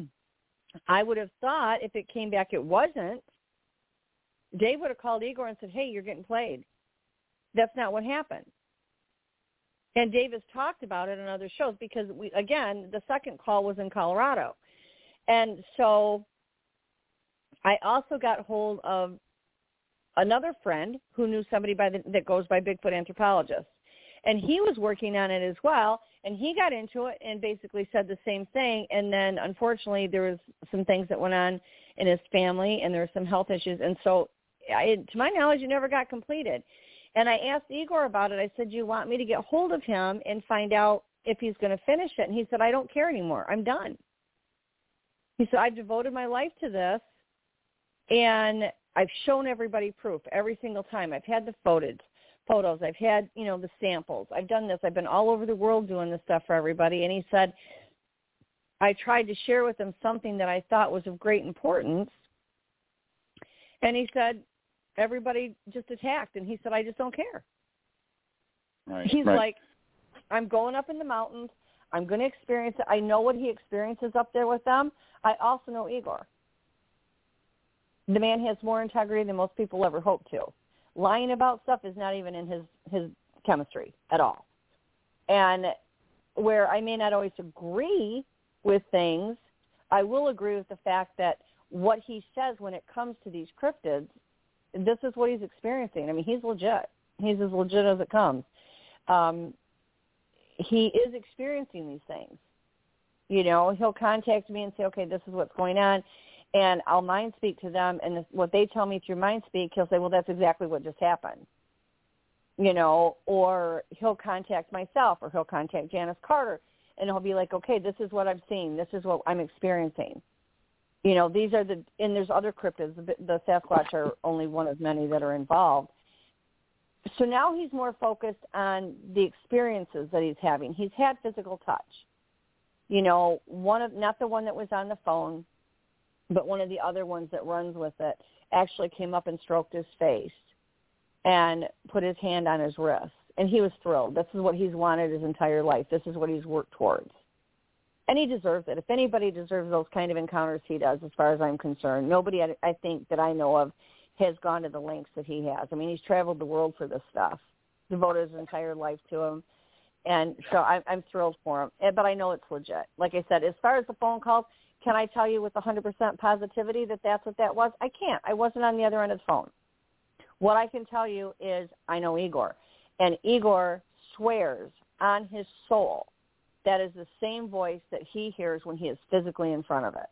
I would have thought if it came back it wasn't, Dave would have called Igor and said, hey, you're getting played. That's not what happened. And Dave has talked about it on other shows because, we again, the second call was in Colorado. And so I also got hold of another friend who knew somebody by the, that goes by Bigfoot Anthropologist. And he was working on it as well, and he got into it and basically said the same thing. And then, unfortunately, there was some things that went on in his family, and there were some health issues. And so, I, to my knowledge, it never got completed. And I asked Igor about it. I said, do you want me to get hold of him and find out if he's going to finish it? And he said, I don't care anymore. I'm done. He said, I've devoted my life to this, and I've shown everybody proof every single time. I've had the photos. Photos. I've had, you know, the samples. I've done this. I've been all over the world doing this stuff for everybody. And he said, I tried to share with them something that I thought was of great importance. And he said, everybody just attacked. And he said, I just don't care. Right. He's right. like, I'm going up in the mountains. I'm going to experience it. I know what he experiences up there with them. I also know Igor. The man has more integrity than most people ever hope to. Lying about stuff is not even in his, his chemistry at all. And where I may not always agree with things, I will agree with the fact that what he says when it comes to these cryptids, this is what he's experiencing. I mean, he's legit. He's as legit as it comes. Um, he is experiencing these things. You know, he'll contact me and say, okay, this is what's going on. And I'll mind speak to them, and this, what they tell me through mind speak, he'll say, well, that's exactly what just happened. You know, or he'll contact myself, or he'll contact Janice Carter, and he'll be like, okay, this is what I'm seeing. This is what I'm experiencing. You know, these are the, and there's other cryptids. The, the Sasquatch are only one of many that are involved. So now he's more focused on the experiences that he's having. He's had physical touch. You know, one of, not the one that was on the phone, but one of the other ones that runs with it actually came up and stroked his face and put his hand on his wrist. And he was thrilled. This is what he's wanted his entire life. This is what he's worked towards. And he deserves it. If anybody deserves those kind of encounters, he does, as far as I'm concerned. Nobody, I think, that I know of has gone to the lengths that he has. I mean, he's traveled the world for this stuff, devoted his entire life to him. And so I'm, I'm thrilled for him. But I know it's legit. Like I said, as far as the phone calls, can I tell you with one hundred percent positivity that that's what that was? I can't. I wasn't on the other end of the phone. What I can tell you is I know Igor. And Igor swears on his soul that is the same voice that he hears when he is physically in front of it.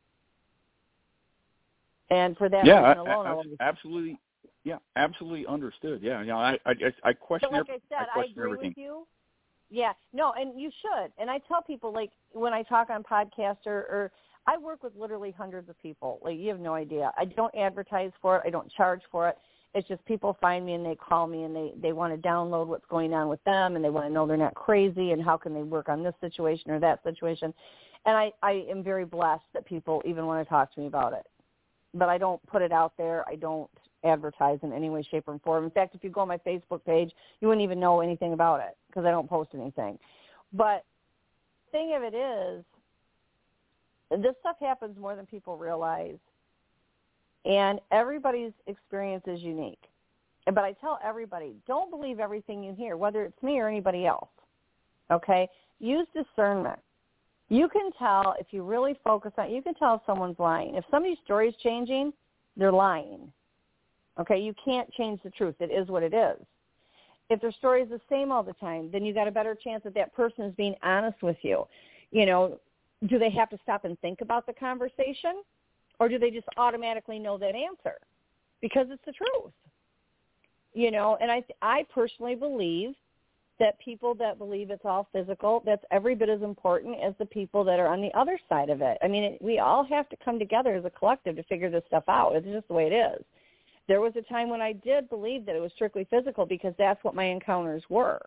And for that yeah, reason alone, I, I, I absolutely, yeah, absolutely understood. Yeah, yeah. I, I, I question. But like I said, I, I agree everything. with you. Yeah, no, and you should. And I tell people, like, when I talk on podcast or, or I work with literally hundreds of people. Like, you have no idea. I don't advertise for it. I don't charge for it. It's just people find me and they call me and they, they want to download what's going on with them and they want to know they're not crazy and how can they work on this situation or that situation. And I, I am very blessed that people even want to talk to me about it. But I don't put it out there. I don't advertise in any way, shape, or form. In fact, if you go on my Facebook page, you wouldn't even know anything about it because I don't post anything. But thing of it is, this stuff happens more than people realize, and everybody's experience is unique. But I tell everybody, don't believe everything you hear, whether it's me or anybody else, okay? Use discernment. You can tell if you really focus on it, you can tell if someone's lying. If somebody's story is changing, they're lying, okay? You can't change the truth. It is what it is. If their story is the same all the time, then you got a better chance that that person is being honest with you. You know, do they have to stop and think about the conversation, or do they just automatically know that answer? Because it's the truth. You know, and I I personally believe that people that believe it's all physical, that's every bit as important as the people that are on the other side of it. I mean, it, we all have to come together as a collective to figure this stuff out. It's just the way it is. There was a time when I did believe that it was strictly physical because that's what my encounters were.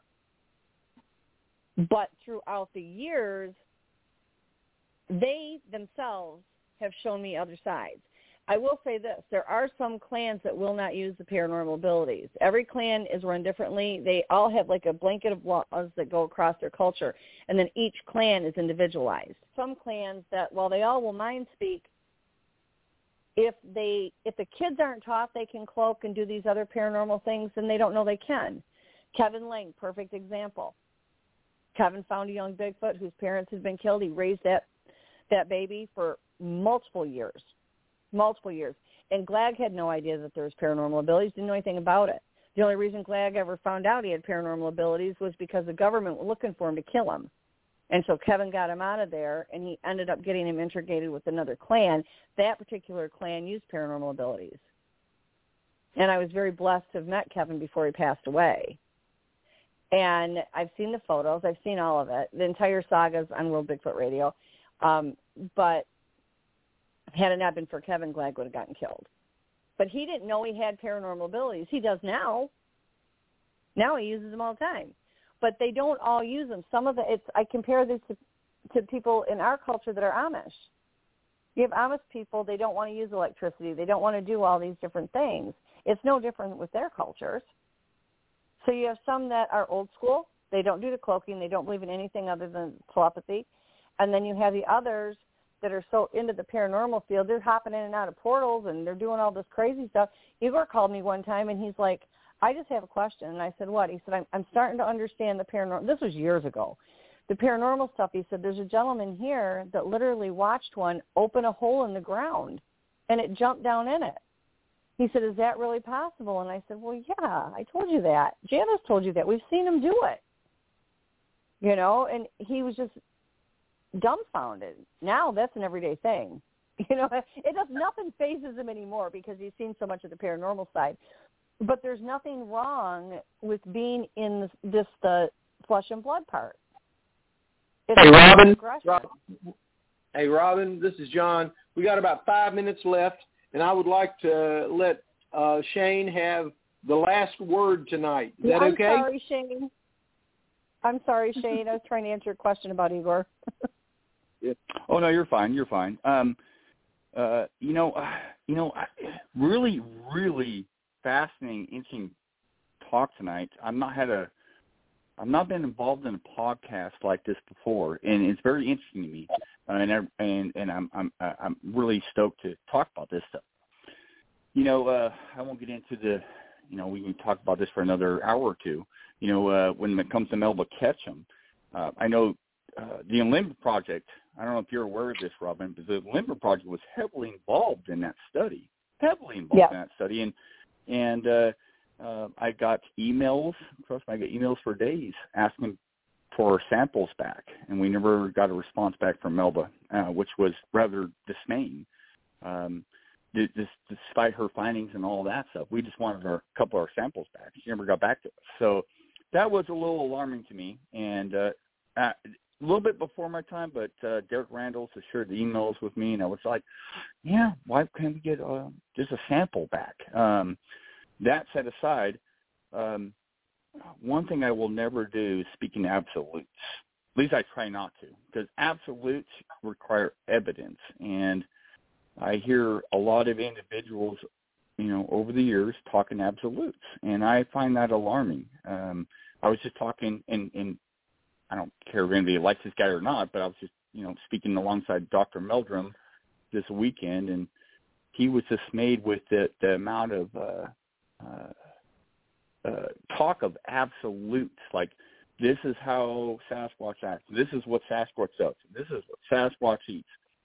But throughout the years, they themselves have shown me other sides. I will say this. There are some clans that will not use the paranormal abilities. Every clan is run differently. They all have like a blanket of laws that go across their culture, and then each clan is individualized. Some clans that, while they all will mind speak, if they if the kids aren't taught they can cloak and do these other paranormal things, then they don't know they can. Kevin Lang, perfect example. Kevin found a young Bigfoot whose parents had been killed. He raised that that baby for multiple years, multiple years. And Glag had no idea that there was paranormal abilities, didn't know anything about it. The only reason Glag ever found out he had paranormal abilities was because the government was looking for him to kill him. And so Kevin got him out of there, and he ended up getting him integrated with another clan. That particular clan used paranormal abilities. And I was very blessed to have met Kevin before he passed away. And I've seen the photos. I've seen all of it. The entire saga's on World Bigfoot Radio. Um, but had it not been for Kevin, Glag would have gotten killed. But he didn't know he had paranormal abilities. He does now. Now he uses them all the time. But they don't all use them. Some of the, it's, I compare this to, to people in our culture that are Amish. You have Amish people, they don't want to use electricity. They don't want to do all these different things. It's no different with their cultures. So you have some that are old school. They don't do the cloaking. They don't believe in anything other than telepathy. And then you have the others that are so into the paranormal field, they're hopping in and out of portals and they're doing all this crazy stuff. Igor called me one time and he's like, I just have a question. And I said, what? He said, I'm, I'm starting to understand the paranormal. This was years ago. The paranormal stuff, he said, there's a gentleman here that literally watched one open a hole in the ground and it jumped down in it. He said, is that really possible? And I said, well, yeah, I told you that. Janice told you that. We've seen him do it. You know, and he was just dumbfounded. Now that's an everyday thing. You know, it does nothing phases him anymore because he's seen so much of the paranormal side. But there's nothing wrong with being in this, this the flesh and blood part. It's hey, Robin, Robin. Hey, Robin, this is John. We got about five minutes left, and I would like to let uh, Shane have the last word tonight. Is that I'm okay? I'm sorry, Shane. I'm sorry, Shane. I was trying to answer your question about Igor. Oh, no, you're fine. You're fine. Um, uh, you know, uh, you know, really, really fascinating, interesting talk tonight. I've not had a, I've not been involved in a podcast like this before, and it's very interesting to me. Uh, and I, and and I'm I'm I'm really stoked to talk about this stuff. You know, uh, I won't get into the, you know, we can talk about this for another hour or two. You know, uh, when it comes to Melba Ketchum, uh, I know uh, the Unlimited Project. I don't know if you're aware of this, Robin, but the Unlimited Project was heavily involved in that study, heavily involved yeah. in that study, and and uh, uh, I got emails. Trust me, I got emails for days asking for samples back, and we never got a response back from Melba, uh, which was rather dismaying. Um, despite her findings and all that stuff, we just wanted our, a couple of our samples back. She never got back to us. So that was a little alarming to me. And uh, a little bit before my time, but uh, Derek Randall shared the emails with me, and I was like, yeah, why can't we get uh, just a sample back? Um, that set aside, um, one thing I will never do is speak in absolutes. At least I try not to, because absolutes require evidence. And I hear a lot of individuals, you know, over the years talking absolutes, and I find that alarming. Um, I was just talking, and, and I don't care if anybody likes this guy or not, but I was just, you know, speaking alongside Doctor Meldrum this weekend, and he was dismayed with the, the amount of uh, uh, uh, talk of absolutes, like this is how Sasquatch acts, this is what Sasquatch does, this is what Sasquatch eats,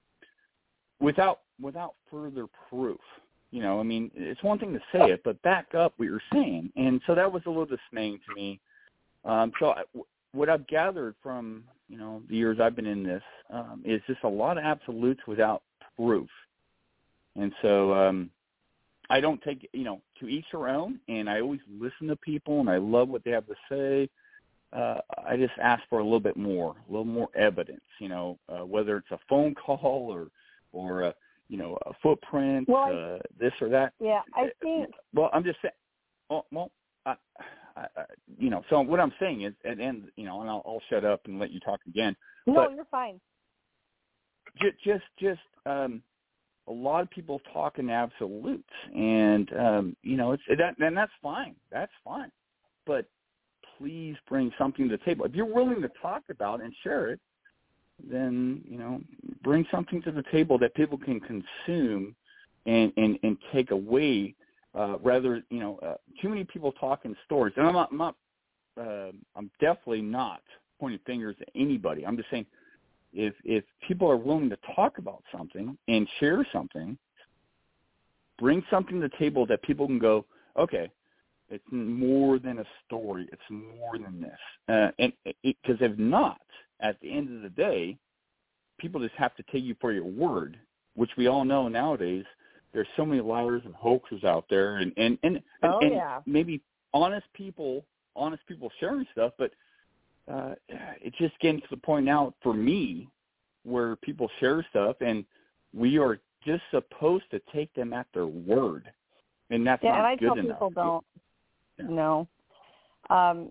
without without further proof. You know, I mean, it's one thing to say it, but back up what you're saying. And so that was a little dismaying to me. Um, so I, what I've gathered from, you know, the years I've been in this um, is just a lot of absolutes without proof. And so um, I don't take, you know, to each their own, and I always listen to people, and I love what they have to say. Uh, I just ask for a little bit more, a little more evidence, you know, uh, whether it's a phone call or, or a, you know, a footprint, well, uh, this or that. Yeah, I think. Well, I'm just saying, well, well I, I, I, you know, so what I'm saying is, at the end, you know, and I'll, I'll shut up and let you talk again. No, but you're fine. Just, just, just um, a lot of people talk in absolutes, and um, you know, it's that, and that's fine. That's fine, but please bring something to the table. If you're willing to talk about and share it, then you know, bring something to the table that people can consume and and, and take away. Uh, rather, you know, uh, too many people talk in stories, and I'm not, I'm not, uh, I'm definitely not pointing fingers at anybody. I'm just saying, if if people are willing to talk about something and share something, bring something to the table that people can go, okay, it's more than a story. It's more than this. Uh, and because if not, at the end of the day, people just have to take you for your word, which we all know nowadays. There's so many liars and hoaxers out there, and and and, oh, and yeah. maybe honest people, honest people sharing stuff, but uh, it's just getting to the point now for me where people share stuff, and we are just supposed to take them at their word, and that's yeah, not and I good tell enough. people don't. Yeah. No. Um,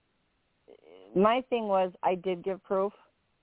my thing was I did give proof.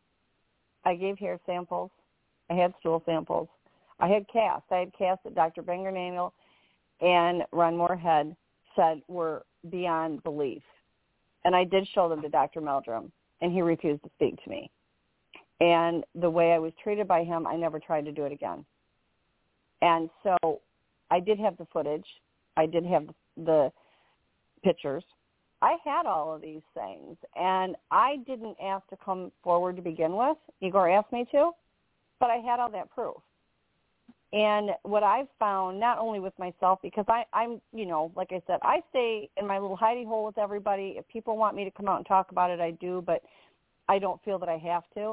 I gave hair samples. I had stool samples. I had casts. I had casts that Doctor Banger Daniel and Ron Moorhead said were beyond belief. And I did show them to Doctor Meldrum, and he refused to speak to me. And the way I was treated by him, I never tried to do it again. And so I did have the footage. I did have the pictures. I had all of these things, and I didn't ask to come forward to begin with. Igor asked me to, but I had all that proof. And what I've found, not only with myself, because I, I'm, you know, like I said, I stay in my little hidey hole with everybody. If people want me to come out and talk about it, I do, but I don't feel that I have to.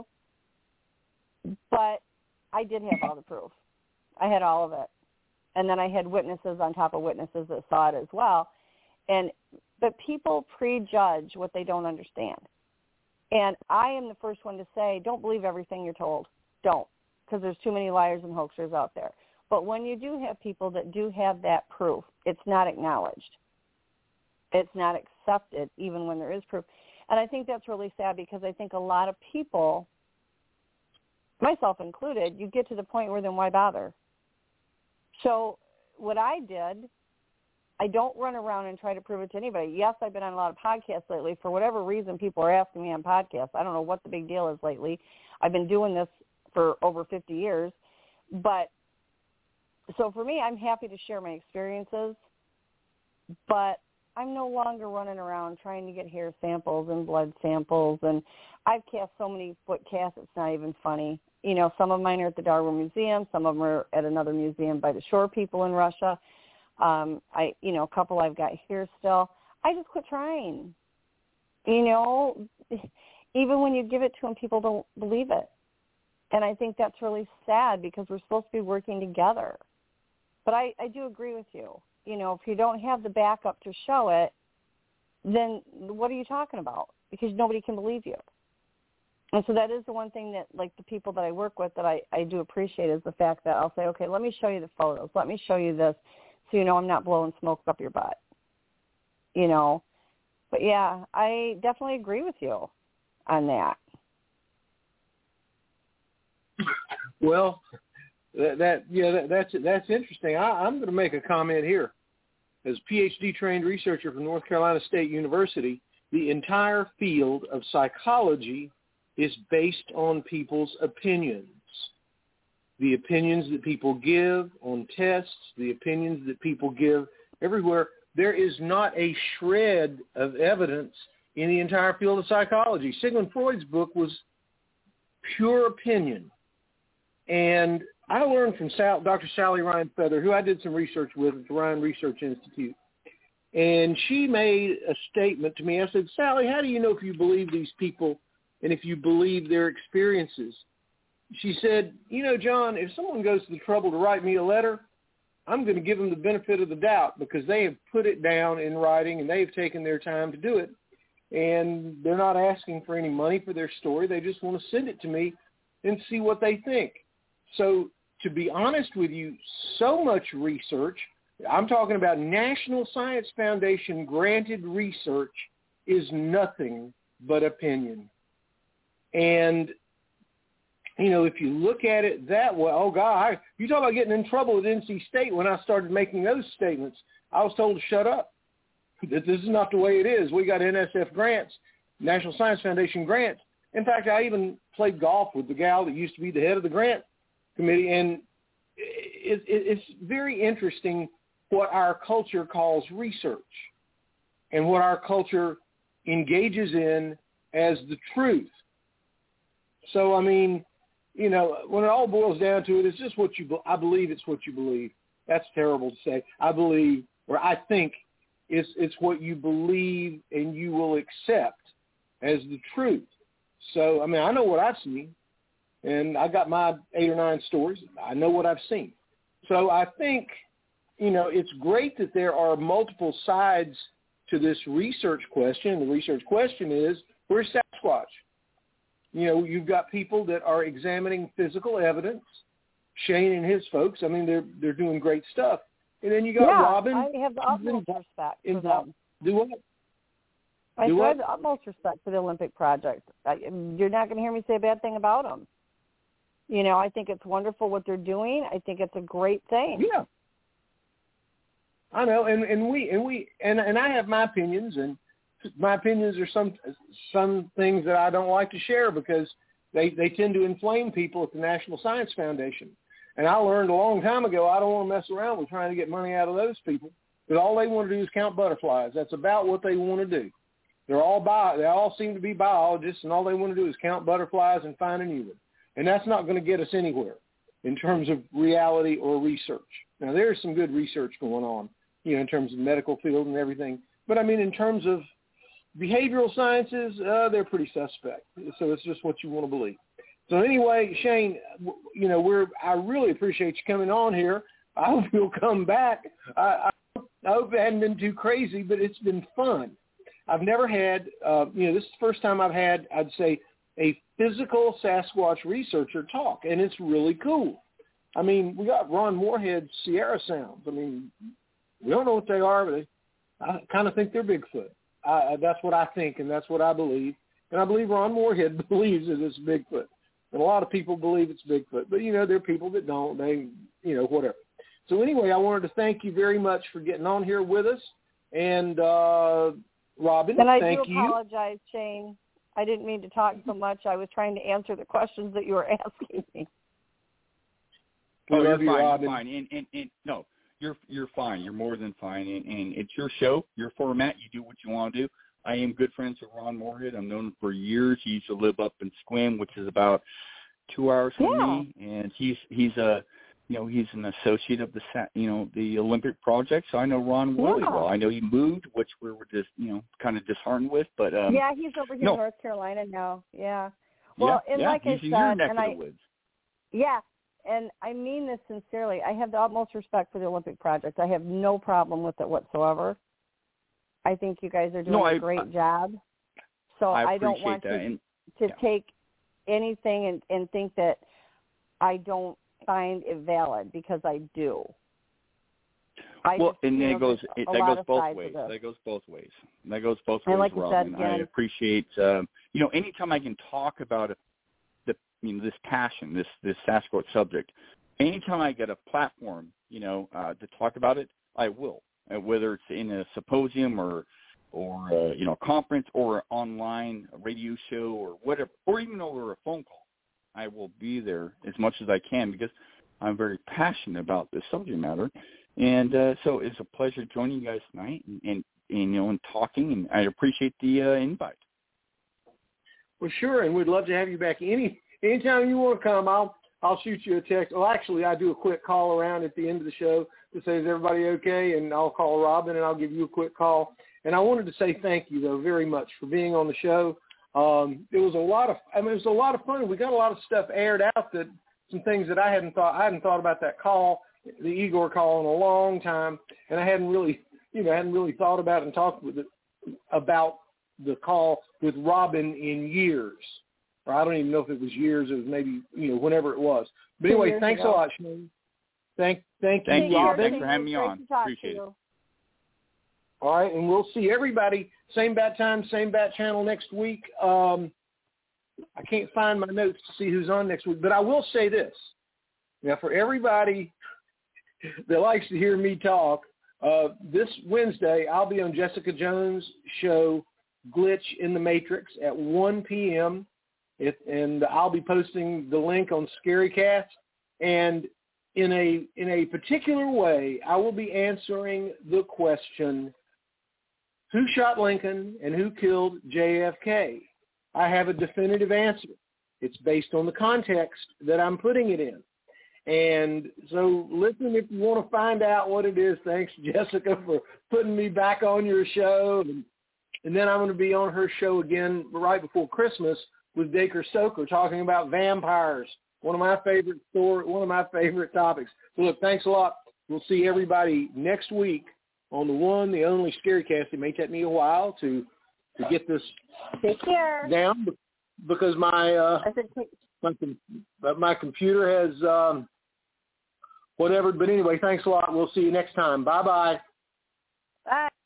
But I did have all the proof. I had all of it. And then I had witnesses on top of witnesses that saw it as well. And but people prejudge what they don't understand. And I am the first one to say, don't believe everything you're told. Don't. Because there's too many liars and hoaxers out there. But when you do have people that do have that proof, it's not acknowledged. It's not accepted, even when there is proof. And I think that's really sad, because I think a lot of people, myself included, you get to the point where then why bother? So what I did, I don't run around and try to prove it to anybody. Yes, I've been on a lot of podcasts lately. For whatever reason, people are asking me on podcasts. I don't know what the big deal is lately. I've been doing this for over fifty years. But so for me, I'm happy to share my experiences, but I'm no longer running around trying to get hair samples and blood samples. And I've cast so many foot casts, it's not even funny. You know, some of mine are at the Darwin Museum. Some of them are at another museum by the shore people in Russia. Um, I, you know, a couple I've got here still. I just quit trying. You know, even when you give it to them, people don't believe it. And I think that's really sad, because we're supposed to be working together. But I, I do agree with you. You know, if you don't have the backup to show it, then what are you talking about? Because nobody can believe you. And so that is the one thing that, like, the people that I work with that I, I do appreciate is the fact that I'll say, okay, let me show you the photos. Let me show you this so you know I'm not blowing smoke up your butt. You know. But, yeah, I definitely agree with you on that. Well, that, that yeah, that, that's that's interesting. I, I'm going to make a comment here. As a P H D trained researcher from North Carolina State University, the entire field of psychology is based on people's opinions. The opinions that people give on tests, the opinions that people give everywhere. There is not a shred of evidence in the entire field of psychology. Sigmund Freud's book was pure opinion. And I learned from Sal, Doctor Sally Ryan Feather, who I did some research with at the Ryan Research Institute. And she made a statement to me. I said, Sally, how do you know if you believe these people and if you believe their experiences? She said, you know, John, if someone goes to the trouble to write me a letter, I'm going to give them the benefit of the doubt, because they have put it down in writing and they've taken their time to do it. And they're not asking for any money for their story. They just want to send it to me and see what they think. So to be honest with you, so much research, I'm talking about National Science Foundation granted research, is nothing but opinion. And you know, if you look at it that way, oh, God, I, you talk about getting in trouble with N C State. When I started making those statements, I was told to shut up, that this is not the way it is. We got N S F grants, National Science Foundation grants. In fact, I even played golf with the gal that used to be the head of the grant committee, and it, it, it's very interesting what our culture calls research and what our culture engages in as the truth. So, I mean, you know, when it all boils down to it, it's just what you, I believe it's what you believe. That's terrible to say. I believe, or I think it's, it's what you believe and you will accept as the truth. So, I mean, I know what I've seen, and I got my eight or nine stories. I know what I've seen. So I think, you know, it's great that there are multiple sides to this research question. The research question is, where's Sasquatch? You know, you've got people that are examining physical evidence, Shane and his folks. I mean, they're they're doing great stuff. And then you got yeah, Robin. I have the utmost respect for them. Do what? I Do do what? have the utmost respect for the Olympic Project. I, you're not going to hear me say a bad thing about them. You know, I think it's wonderful what they're doing. I think it's a great thing. Yeah. I know, and, and we and we and and I have my opinions, and my opinions are some some things that I don't like to share because they, they tend to inflame people at the National Science Foundation. And I learned a long time ago I don't want to mess around with trying to get money out of those people, because all they want to do is count butterflies. That's about what they want to do. They're all bio, they all seem to be biologists, and all they want to do is count butterflies and find a new one. And that's not going to get us anywhere in terms of reality or research. Now, there's some good research going on, you know, in terms of medical field and everything. But, I mean, in terms of behavioral sciences, uh, they're pretty suspect. So it's just what you want to believe. So anyway, Shane, you know, we're I really appreciate you coming on here. I hope you'll come back. I, I, I hope it hadn't been too crazy, but it's been fun. I've never had, uh, you know, this is the first time I've had, I'd say, a physical Sasquatch researcher talk, and it's really cool. I mean, we got Ron Moorhead's Sierra Sounds. I mean, we don't know what they are, but they, I kind of think they're Bigfoot. I, that's what I think, and that's what I believe. And I believe Ron Moorhead believes that it's Bigfoot. And a lot of people believe it's Bigfoot. But, you know, there are people that don't. They, you know, whatever. So anyway, I wanted to thank you very much for getting on here with us. And, uh, Robin, and I thank do you. apologize, Shane. I didn't mean to talk so much. I was trying to answer the questions that you were asking me. Oh, you're you, fine. Robin. You're fine. And, and, and no, you're you're fine. You're more than fine. And, and it's your show, your format. You do what you want to do. I am good friends with Ron Moorhead. I've known him for years. He used to live up in Sequim, which is about two hours from yeah. me. And he's he's a you know he's an associate of the you know the Olympic Project. So I know Ron really yeah. well. I know he moved, which we were just you know kind of disheartened with. But um, yeah, he's over here no. in North Carolina now. Yeah. Well, yeah, and yeah. like he's I in said, your neck and of I the woods. yeah. And I mean this sincerely. I have the utmost respect for the Olympic Project. I have no problem with it whatsoever. I think you guys are doing no, I, a great I, job. So I, I don't want that. to, and, to yeah. take anything and, and think that I don't find it valid, because I do. I well, just, and you then know, it goes a it, lot that goes of both sides ways. of this. That goes both ways. That goes both And ways, like you said, Robin. again, I appreciate um, you know anytime I can talk about it, the you know this passion, this this Sasquatch subject. Anytime I get a platform, you know, uh, to talk about it, I will. Uh, whether it's in a symposium or, or uh, you know, a conference or an online radio show or whatever, or even over a phone call, I will be there as much as I can, because I'm very passionate about this subject matter. And uh, so it's a pleasure joining you guys tonight and, and, and you know, and talking. And I appreciate the uh, invite. Well, sure, and we'd love to have you back any anytime you want to come. I'll. I'll shoot you a text. Well, actually, I do a quick call around at the end of the show to say, is everybody okay? And I'll call Robin, and I'll give you a quick call. And I wanted to say thank you, though, very much for being on the show. Um, it was a lot of, I mean, it was a lot of fun. We got a lot of stuff aired out, that some things that I hadn't thought, I hadn't thought about that call, the Igor call, in a long time, and I hadn't really, you know, hadn't really thought about it and talked with it, about the call with Robin in years. Or I don't even know if it was years. It was maybe, you know, whenever it was. But anyway, thanks ago. a lot, Shane. Thank, thank, thank you, you. Robin. Thanks for having me on. Appreciate it. All right, and we'll see everybody, same bat time, same bat channel next week. Um, I can't find my notes to see who's on next week, but I will say this. Now, for everybody that likes to hear me talk, uh, this Wednesday I'll be on Jessica Jones' show, Glitch in the Matrix, at one p.m., it, and I'll be posting the link on ScaryCast. And in a in a particular way, I will be answering the question, who shot Lincoln and who killed J F K? I have a definitive answer. It's based on the context that I'm putting it in. And so listen, if you want to find out what it is, thanks, Jessica, for putting me back on your show. And, and then I'm going to be on her show again right before Christmas with Dacre Stoker talking about vampires, one of my favorite story, one of my favorite topics. So look, thanks a lot. We'll see everybody next week on the one, the only ScaryCast. It may take me a while to to get this Take care. down because my uh, I said take- my, my computer has um, whatever. But anyway, thanks a lot. We'll see you next time. Bye-bye. Bye.